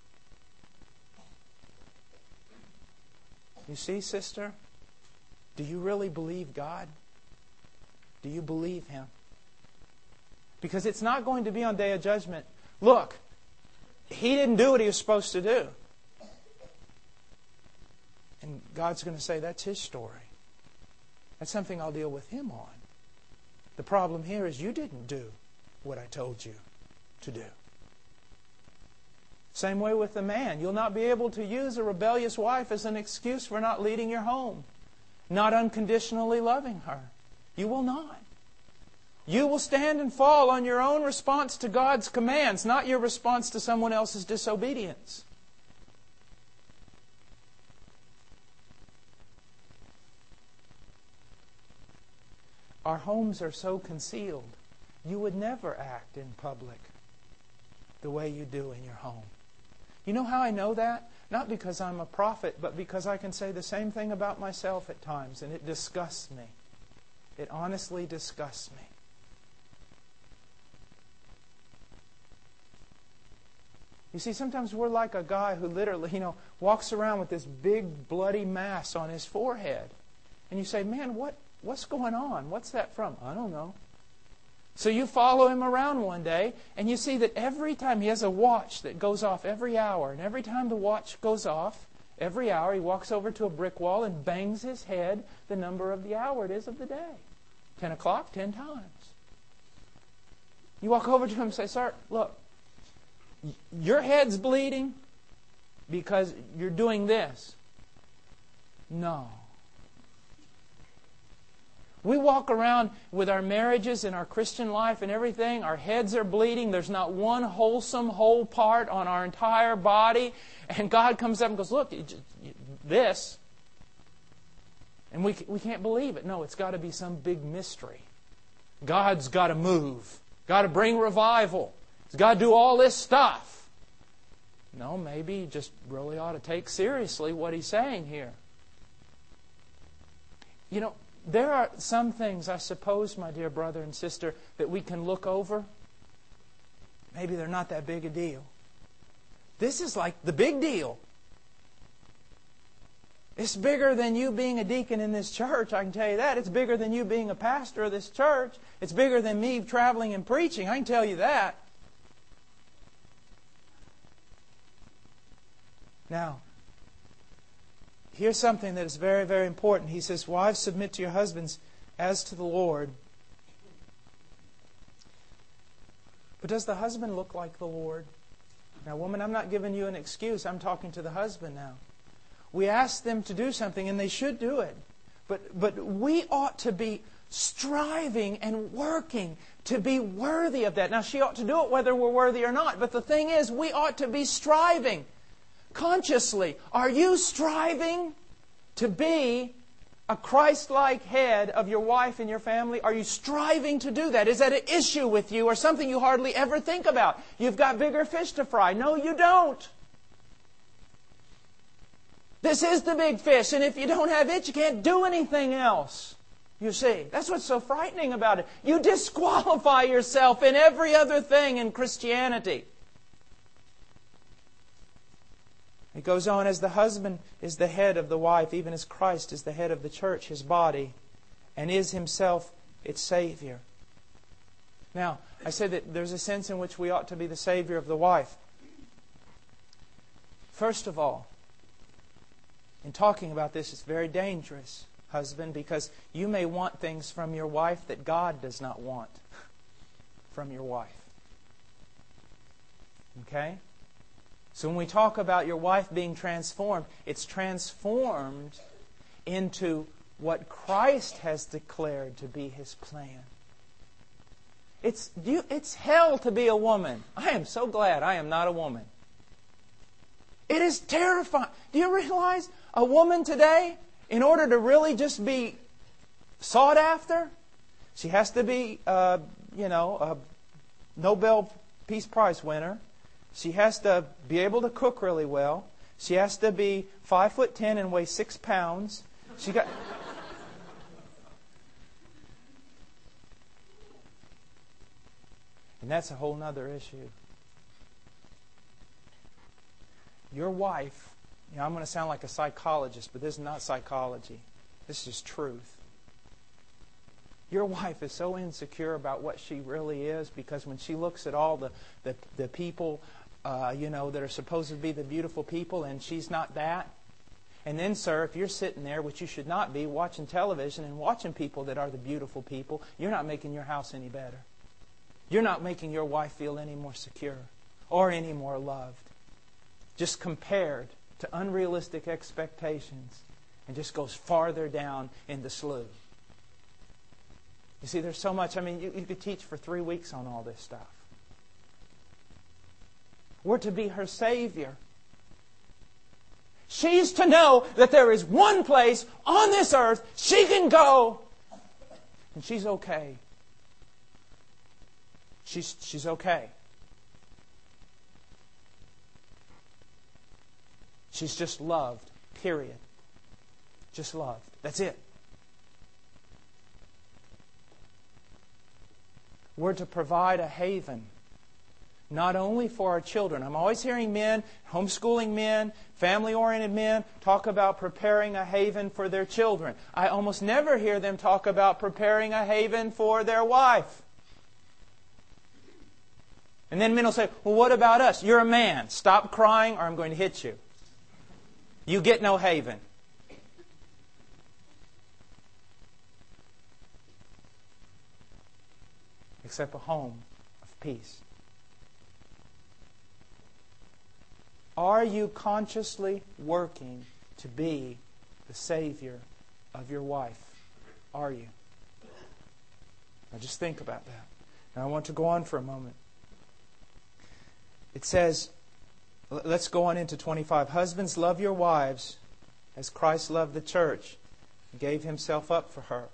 You see, sister, do you really believe God? Do you believe Him? Because it's not going to be on Day of Judgment. Look, he didn't do what he was supposed to do. And God's going to say, that's his story. That's something I'll deal with him on. The problem here is you didn't do what I told you to do. Same way with the man. You'll not be able to use a rebellious wife as an excuse for not leading your home, not unconditionally loving her. You will not. You will stand and fall on your own response to God's commands, not your response to someone else's disobedience. Our homes are so concealed. You would never act in public the way you do in your home. You know how I know that? Not because I'm a prophet, but because I can say the same thing about myself at times, and it disgusts me. It honestly disgusts me. You see, sometimes we're like a guy who literally, you know, walks around with this big bloody mass on his forehead. And you say, man, what, what's going on? What's that from? I don't know. So you follow him around one day, and you see that every time he has a watch that goes off every hour, and every time the watch goes off, every hour he walks over to a brick wall and bangs his head the number of the hour it is of the day. Ten o'clock, ten times. You walk over to him and say, sir, look, your head's bleeding because you're doing this. No. We walk around with our marriages and our Christian life and everything. Our heads are bleeding. There's not one wholesome whole part on our entire body. And God comes up and goes, look, this. And we, we can't believe it. No, it's got to be some big mystery. God's got to move. Got to bring revival. He's got to do all this stuff. No, maybe you just really ought to take seriously what He's saying here. You know, there are some things, I suppose, my dear brother and sister, that we can look over. Maybe they're not that big a deal. This is like the big deal. It's bigger than you being a deacon in this church, I can tell you that. It's bigger than you being a pastor of this church. It's bigger than me traveling and preaching, I can tell you that. Now, here's something that is very, very important. He says, wives, submit to your husbands as to the Lord. But does the husband look like the Lord? Now, woman, I'm not giving you an excuse. I'm talking to the husband now. We ask them to do something, and they should do it. But, but we ought to be striving and working to be worthy of that. Now, she ought to do it whether we're worthy or not. But the thing is, we ought to be striving. Consciously, are you striving to be a Christ-like head of your wife and your family? Are you striving to do that? Is that an issue with you or something you hardly ever think about? You've got bigger fish to fry. No, you don't. This is the big fish, and if you don't have it, you can't do anything else. You see, that's what's so frightening about it. You disqualify yourself in every other thing in Christianity. It goes on, as the husband is the head of the wife, even as Christ is the head of the church, His body, and is Himself its Savior. Now, I said that there's a sense in which we ought to be the Savior of the wife. First of all, in talking about this, it's very dangerous, husband, because you may want things from your wife that God does not want from your wife. Okay? So when we talk about your wife being transformed, it's transformed into what Christ has declared to be His plan. It's, you, it's hell to be a woman. I am so glad I am not a woman. It is terrifying. Do you realize a woman today, in order to really just be sought after, she has to be, uh, you know, a Nobel Peace Prize winner. She has to be able to cook really well. She has to be five foot ten and weigh six pounds. She got. And that's a whole other issue. Your wife, you know, I'm going to sound like a psychologist, but this is not psychology. This is truth. Your wife is so insecure about what she really is because when she looks at all the, the, the people, uh, you know, that are supposed to be the beautiful people and she's not that. And then, sir, if you're sitting there, which you should not be, watching television and watching people that are the beautiful people, you're not making your house any better. You're not making your wife feel any more secure or any more loved. Just compared to unrealistic expectations and just goes farther down in the slough. You see, there's so much. I mean, you, you could teach for three weeks on all this stuff. We're to be her Savior. She's to know that there is one place on this earth she can go and she's okay. She's, she's okay. She's just loved, period. Just loved. That's it. We're to provide a haven, not only for our children. I'm always hearing men, homeschooling men, family-oriented men, talk about preparing a haven for their children. I almost never hear them talk about preparing a haven for their wife. And then men will say, well, what about us? You're a man. Stop crying or I'm going to hit you. You get no haven. Except a home of peace. Are you consciously working to be the Savior of your wife? Are you? Now just think about that. Now I want to go on for a moment. It says, let's go on into twenty-five. Husbands, love your wives as Christ loved the church and gave Himself up for her.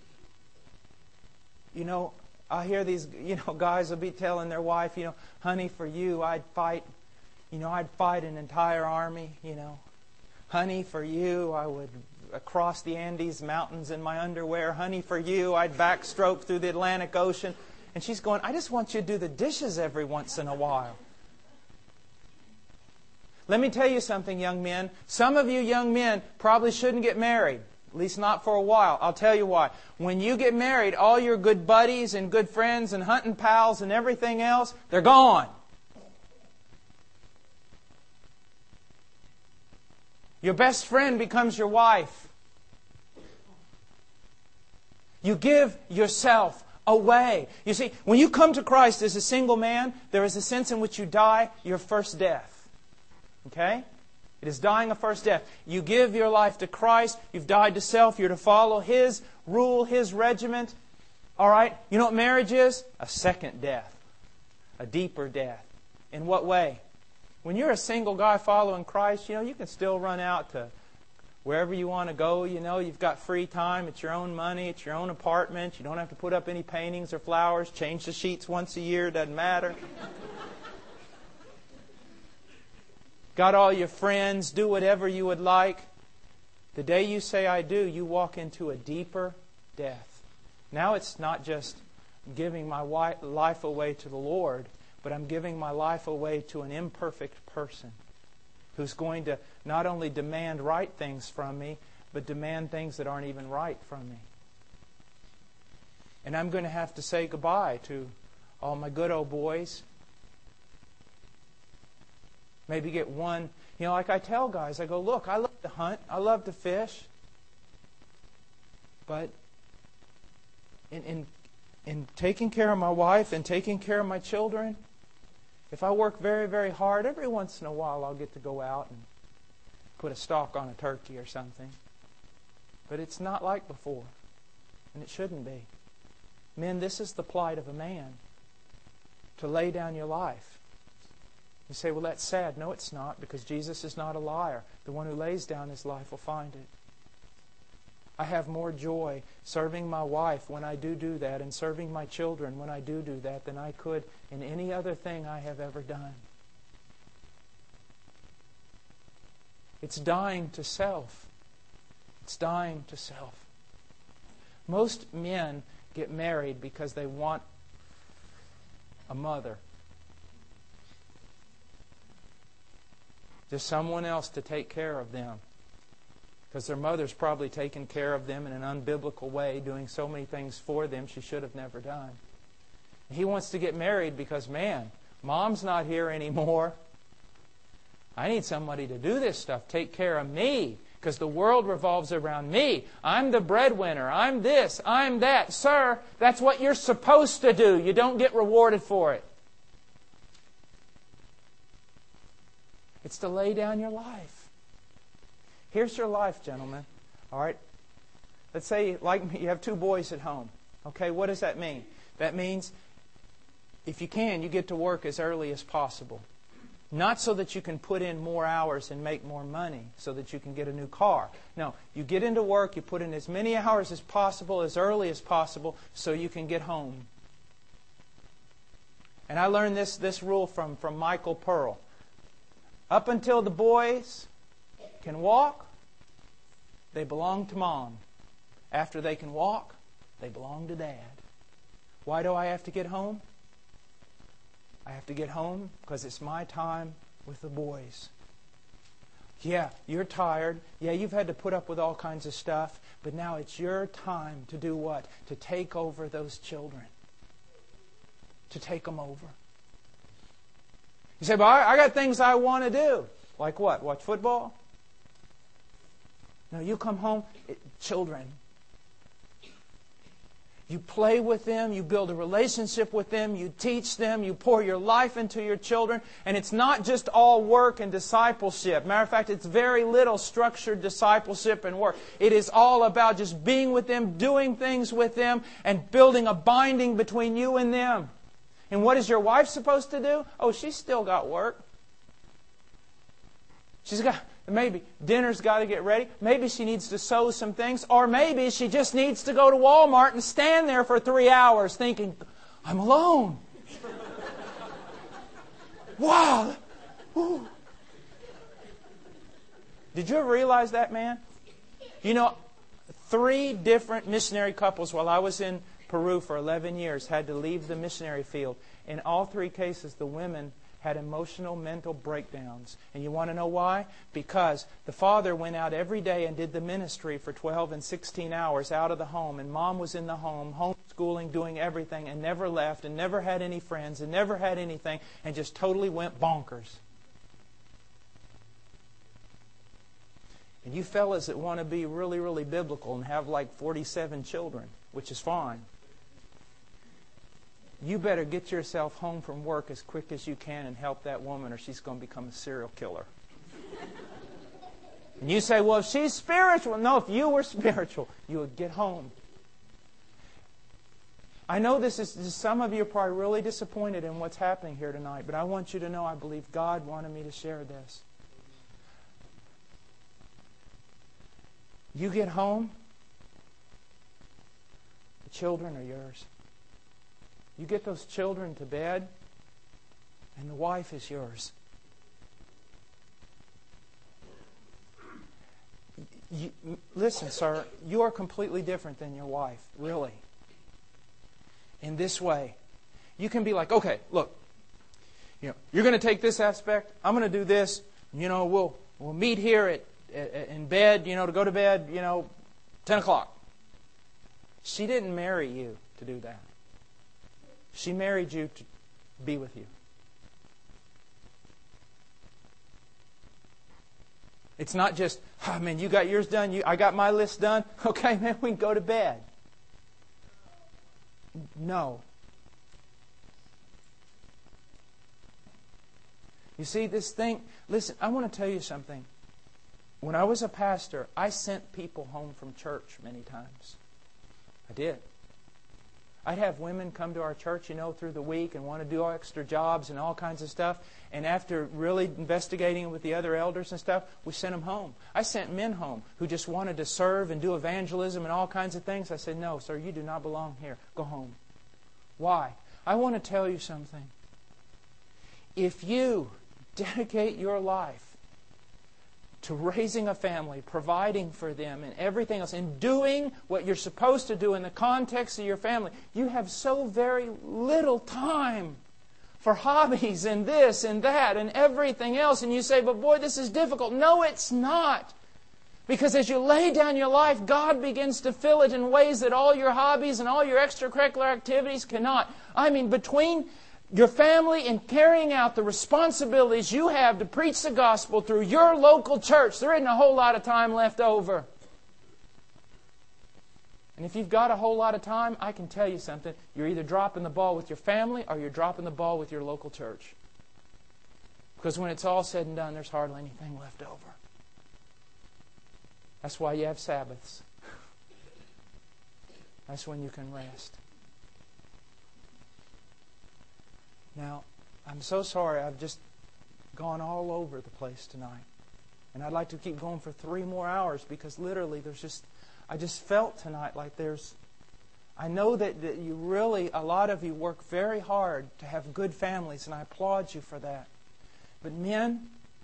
You know, I hear these, you know, guys will be telling their wife, you know, honey, for you, I'd fight, you know, I'd fight an entire army, you know. Honey, for you, I would cross the Andes Mountains in my underwear. Honey, for you, I'd backstroke through the Atlantic Ocean. And she's going, I just want you to do the dishes every once in a while. Let me tell you something, young men. Some of you young men probably shouldn't get married. At least not for a while. I'll tell you why. When you get married, all your good buddies and good friends and hunting pals and everything else, they're gone. Your best friend becomes your wife. You give yourself away. You see, when you come to Christ as a single man, there is a sense in which you die your first death. Okay? It is dying a first death. You give your life to Christ. You've died to self. You're to follow His rule, His regiment. All right? You know what marriage is? A second death. A deeper death. In what way? When you're a single guy following Christ, you know, you can still run out to wherever you want to go. You know, you've got free time. It's your own money. It's your own apartment. You don't have to put up any paintings or flowers. Change the sheets once a year. Doesn't matter. Got all your friends, do whatever you would like. The day you say I do, you walk into a deeper death. Now it's not just giving my life away to the Lord, but I'm giving my life away to an imperfect person who's going to not only demand right things from me, but demand things that aren't even right from me. And I'm going to have to say goodbye to all my good old boys. Maybe get one, you know, like I tell guys, I go, look, I love to hunt, I love to fish, but in in in taking care of my wife and taking care of my children, if I work very, very hard, every once in a while I'll get to go out and put a stalk on a turkey or something. But it's not like before. And it shouldn't be. Men, this is the plight of a man. To lay down your life. You say, well, that's sad. No, it's not, because Jesus is not a liar. The one who lays down his life will find it. I have more joy serving my wife when I do do that, and serving my children when I do do that, than I could in any other thing I have ever done. It's dying to self. It's dying to self. Most men get married because they want a mother. Just someone else to take care of them. Because their mother's probably taken care of them in an unbiblical way, doing so many things for them she should have never done. He wants to get married because, man, mom's not here anymore. I need somebody to do this stuff, take care of me, because the world revolves around me. I'm the breadwinner. I'm this. I'm that. Sir, that's what you're supposed to do. You don't get rewarded for it. It's to lay down your life. Here's your life, gentlemen. All right? Let's say, like me, you have two boys at home. Okay, what does that mean? That means, if you can, you get to work as early as possible. Not so that you can put in more hours and make more money so that you can get a new car. No, you get into work, you put in as many hours as possible, as early as possible, so you can get home. And I learned this, this rule from, from Michael Pearl. Up until the boys can walk, they belong to Mom. After they can walk, they belong to Dad. Why do I have to get home? I have to get home because it's my time with the boys. Yeah, you're tired. Yeah, you've had to put up with all kinds of stuff. But now it's your time to do what? To take over those children. To take them over. You say, but I, I got things I want to do. Like what? Watch football? No, you come home, it, children. You play with them, you build a relationship with them, you teach them, you pour your life into your children, and it's not just all work and discipleship. Matter of fact, it's very little structured discipleship and work. It is all about just being with them, doing things with them, and building a binding between you and them. And what is your wife supposed to do? Oh, she's still got work. She's got... Maybe dinner's got to get ready. Maybe she needs to sew some things. Or maybe she just needs to go to Walmart and stand there for three hours thinking, I'm alone. Wow. Ooh. Did you ever realize that, man? You know, three different missionary couples while I was in Peru for eleven years had to leave the missionary field. In all three cases, the women had emotional, mental breakdowns. And you want to know why? Because the father went out every day and did the ministry for twelve and sixteen hours out of the home. And mom was in the home, homeschooling, doing everything, and never left, and never had any friends, and never had anything, and just totally went bonkers. And you fellas that want to be really, really biblical and have like forty-seven children, which is fine, you better get yourself home from work as quick as you can and help that woman, or she's going to become a serial killer. And you say, well, if she's spiritual. No, if you were spiritual, you would get home. I know this is, some of you are probably really disappointed in what's happening here tonight, but I want you to know I believe God wanted me to share this. You get home, the children are yours. You get those children to bed, and the wife is yours. You, listen, sir, you are completely different than your wife, really. In this way, you can be like, okay, look, you know, you're going to take this aspect, I'm going to do this. You know, we'll we'll meet here at, at in bed, you know, to go to bed, you know, ten o'clock. She didn't marry you to do that. She married you to be with you. It's not just, oh man, you got yours done, you, I got my list done. Okay, man, we can go to bed. No. You see, this thing, listen, I want to tell you something. When I was a pastor, I sent people home from church many times. I did. I'd have women come to our church, you know, through the week and want to do extra jobs and all kinds of stuff. And after really investigating with the other elders and stuff, we sent them home. I sent men home who just wanted to serve and do evangelism and all kinds of things. I said, no, sir, you do not belong here. Go home. Why? I want to tell you something. If you dedicate your life to raising a family, providing for them, and everything else, and doing what you're supposed to do in the context of your family, you have so very little time for hobbies and this and that and everything else. And you say, but boy, this is difficult. No, it's not. Because as you lay down your life, God begins to fill it in ways that all your hobbies and all your extracurricular activities cannot. I mean, between your family and carrying out the responsibilities you have to preach the gospel through your local church, there isn't a whole lot of time left over. And if you've got a whole lot of time, I can tell you something. You're either dropping the ball with your family or you're dropping the ball with your local church. Because when it's all said and done, there's hardly anything left over. That's why you have Sabbaths. That's when you can rest. Now, I'm so sorry I've just gone all over the place tonight. And I'd like to keep going for three more hours because literally there's just, I just felt tonight like there's, I know that, that you really, a lot of you work very hard to have good families, and I applaud you for that. But men,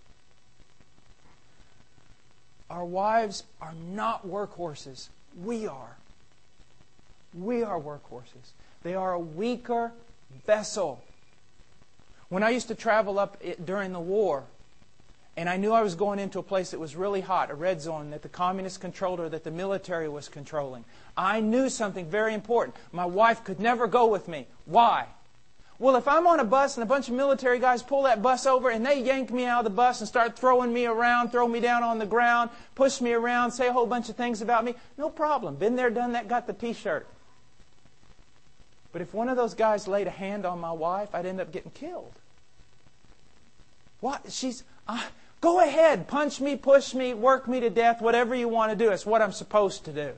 our wives are not workhorses. We are. We are workhorses. They are a weaker vessel. When I used to travel up during the war, and I knew I was going into a place that was really hot, a red zone that the communists controlled or that the military was controlling, I knew something very important. My wife could never go with me. Why? Well, if I'm on a bus and a bunch of military guys pull that bus over and they yank me out of the bus and start throwing me around, throw me down on the ground, push me around, say a whole bunch of things about me, no problem. Been there, done that, got the T-shirt. But if one of those guys laid a hand on my wife, I'd end up getting killed. What? She's, uh, go ahead, punch me, push me, work me to death, whatever you want to do. It's what I'm supposed to do.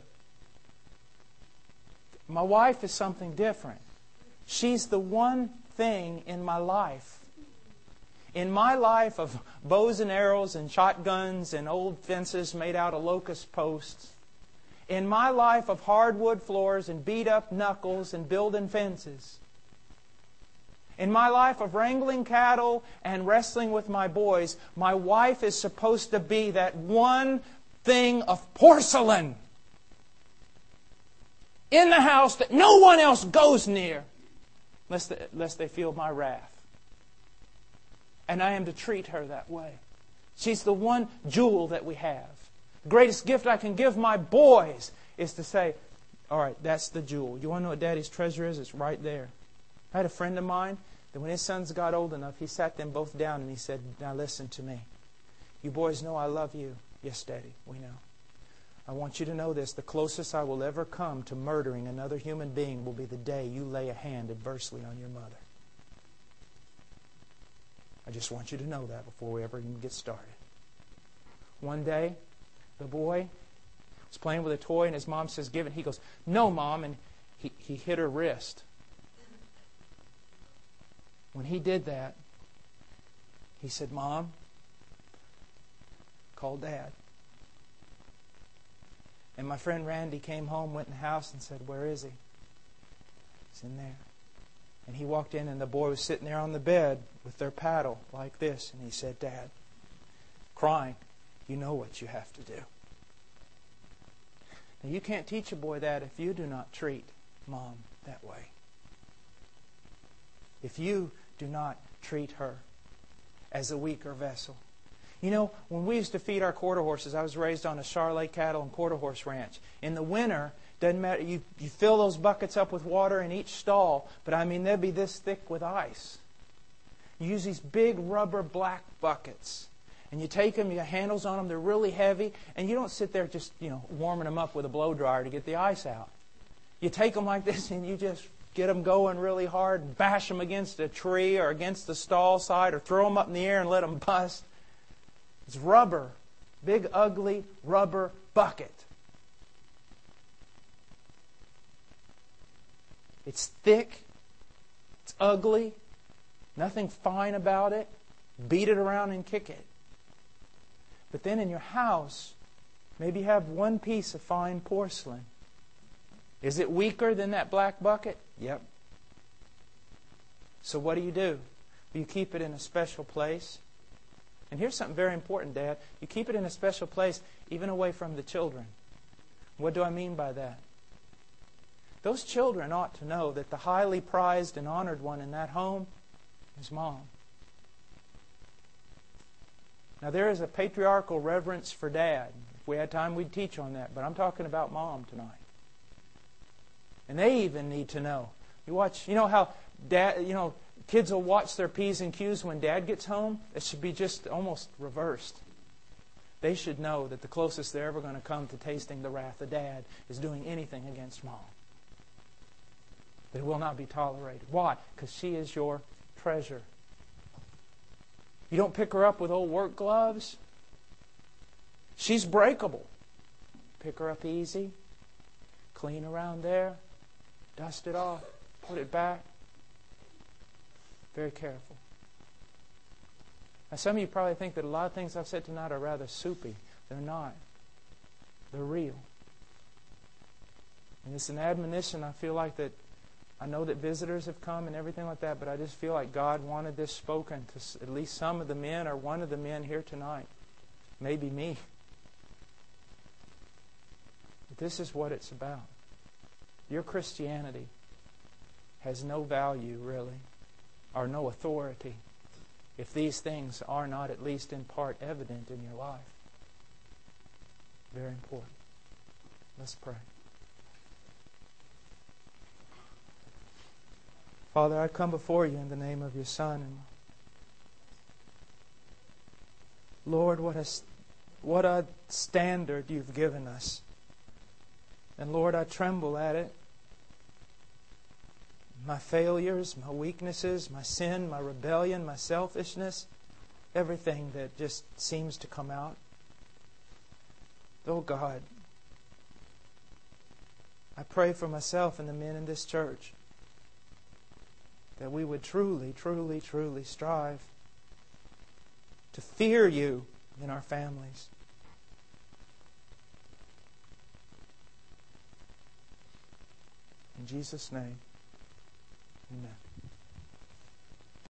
My wife is something different. She's the one thing in my life. In my life of bows and arrows and shotguns and old fences made out of locust posts, in my life of hardwood floors and beat-up knuckles and building fences, in my life of wrangling cattle and wrestling with my boys, my wife is supposed to be that one thing of porcelain in the house that no one else goes near lest they, lest they feel my wrath. And I am to treat her that way. She's the one jewel that we have. The greatest gift I can give my boys is to say, all right, that's the jewel. You want to know what Daddy's treasure is? It's right there. I had a friend of mine that when his sons got old enough, he sat them both down and he said, now listen to me. You boys know I love you. Yes, Daddy, we know. I want you to know this. The closest I will ever come to murdering another human being will be the day you lay a hand adversely on your mother. I just want you to know that before we ever even get started. One day, the boy was playing with a toy and his mom says, give it. He goes, no, Mom. And he, he hit her wrist. When he did that, he said, Mom, call Dad. And my friend Randy came home, went in the house and said, where is he? He's in there. And he walked in and the boy was sitting there on the bed with their paddle like this. And he said, Dad, crying, you know what you have to do. Now you can't teach a boy that if you do not treat Mom that way. If you do not treat her as a weaker vessel. You know, when we used to feed our quarter horses, I was raised on a Charolais cattle and quarter horse ranch. In the winter, doesn't matter, you, you fill those buckets up with water in each stall, but I mean, they'd be this thick with ice. You use these big rubber black buckets, and you take them, you got handles on them, they're really heavy, and you don't sit there just, you know, warming them up with a blow dryer to get the ice out. You take them like this, and you just get them going really hard and bash them against a tree or against the stall side or throw them up in the air and let them bust. It's rubber. Big, ugly rubber bucket. It's thick. It's ugly. Nothing fine about it. Beat it around and kick it. But then in your house, maybe you have one piece of fine porcelain. Is it weaker than that black bucket? Yep. So what do you do? You keep it in a special place. And here's something very important, Dad. You keep it in a special place, even away from the children. What do I mean by that? Those children ought to know that the highly prized and honored one in that home is Mom. Now, there is a patriarchal reverence for Dad. If we had time, we'd teach on that. But I'm talking about Mom tonight. And they even need to know. You watch, you know how Dad, you know, kids will watch their P's and Q's when Dad gets home? It should be just almost reversed. They should know that the closest they're ever going to come to tasting the wrath of Dad is doing anything against Mom. That it will not be tolerated. Why? Because she is your treasure. You don't pick her up with old work gloves. She's breakable. Pick her up easy. Clean around there. Dust it off. Put it back. Very careful. Now, some of you probably think that a lot of things I've said tonight are rather soupy. They're not. They're real. And it's an admonition. I feel like that I know that visitors have come and everything like that, but I just feel like God wanted this spoken to at least some of the men or one of the men here tonight. Maybe me. But this is what it's about. Your Christianity has no value, really, or no authority, if these things are not at least in part evident in your life. Very important. Let's pray. Father, I come before you in the name of your Son. And Lord, what a, what a standard you've given us. And Lord, I tremble at it. My failures, my weaknesses, my sin, my rebellion, my selfishness, everything that just seems to come out. Oh God, I pray for myself and the men in this church that we would truly, truly, truly strive to fear you in our families. In Jesus' name, amen.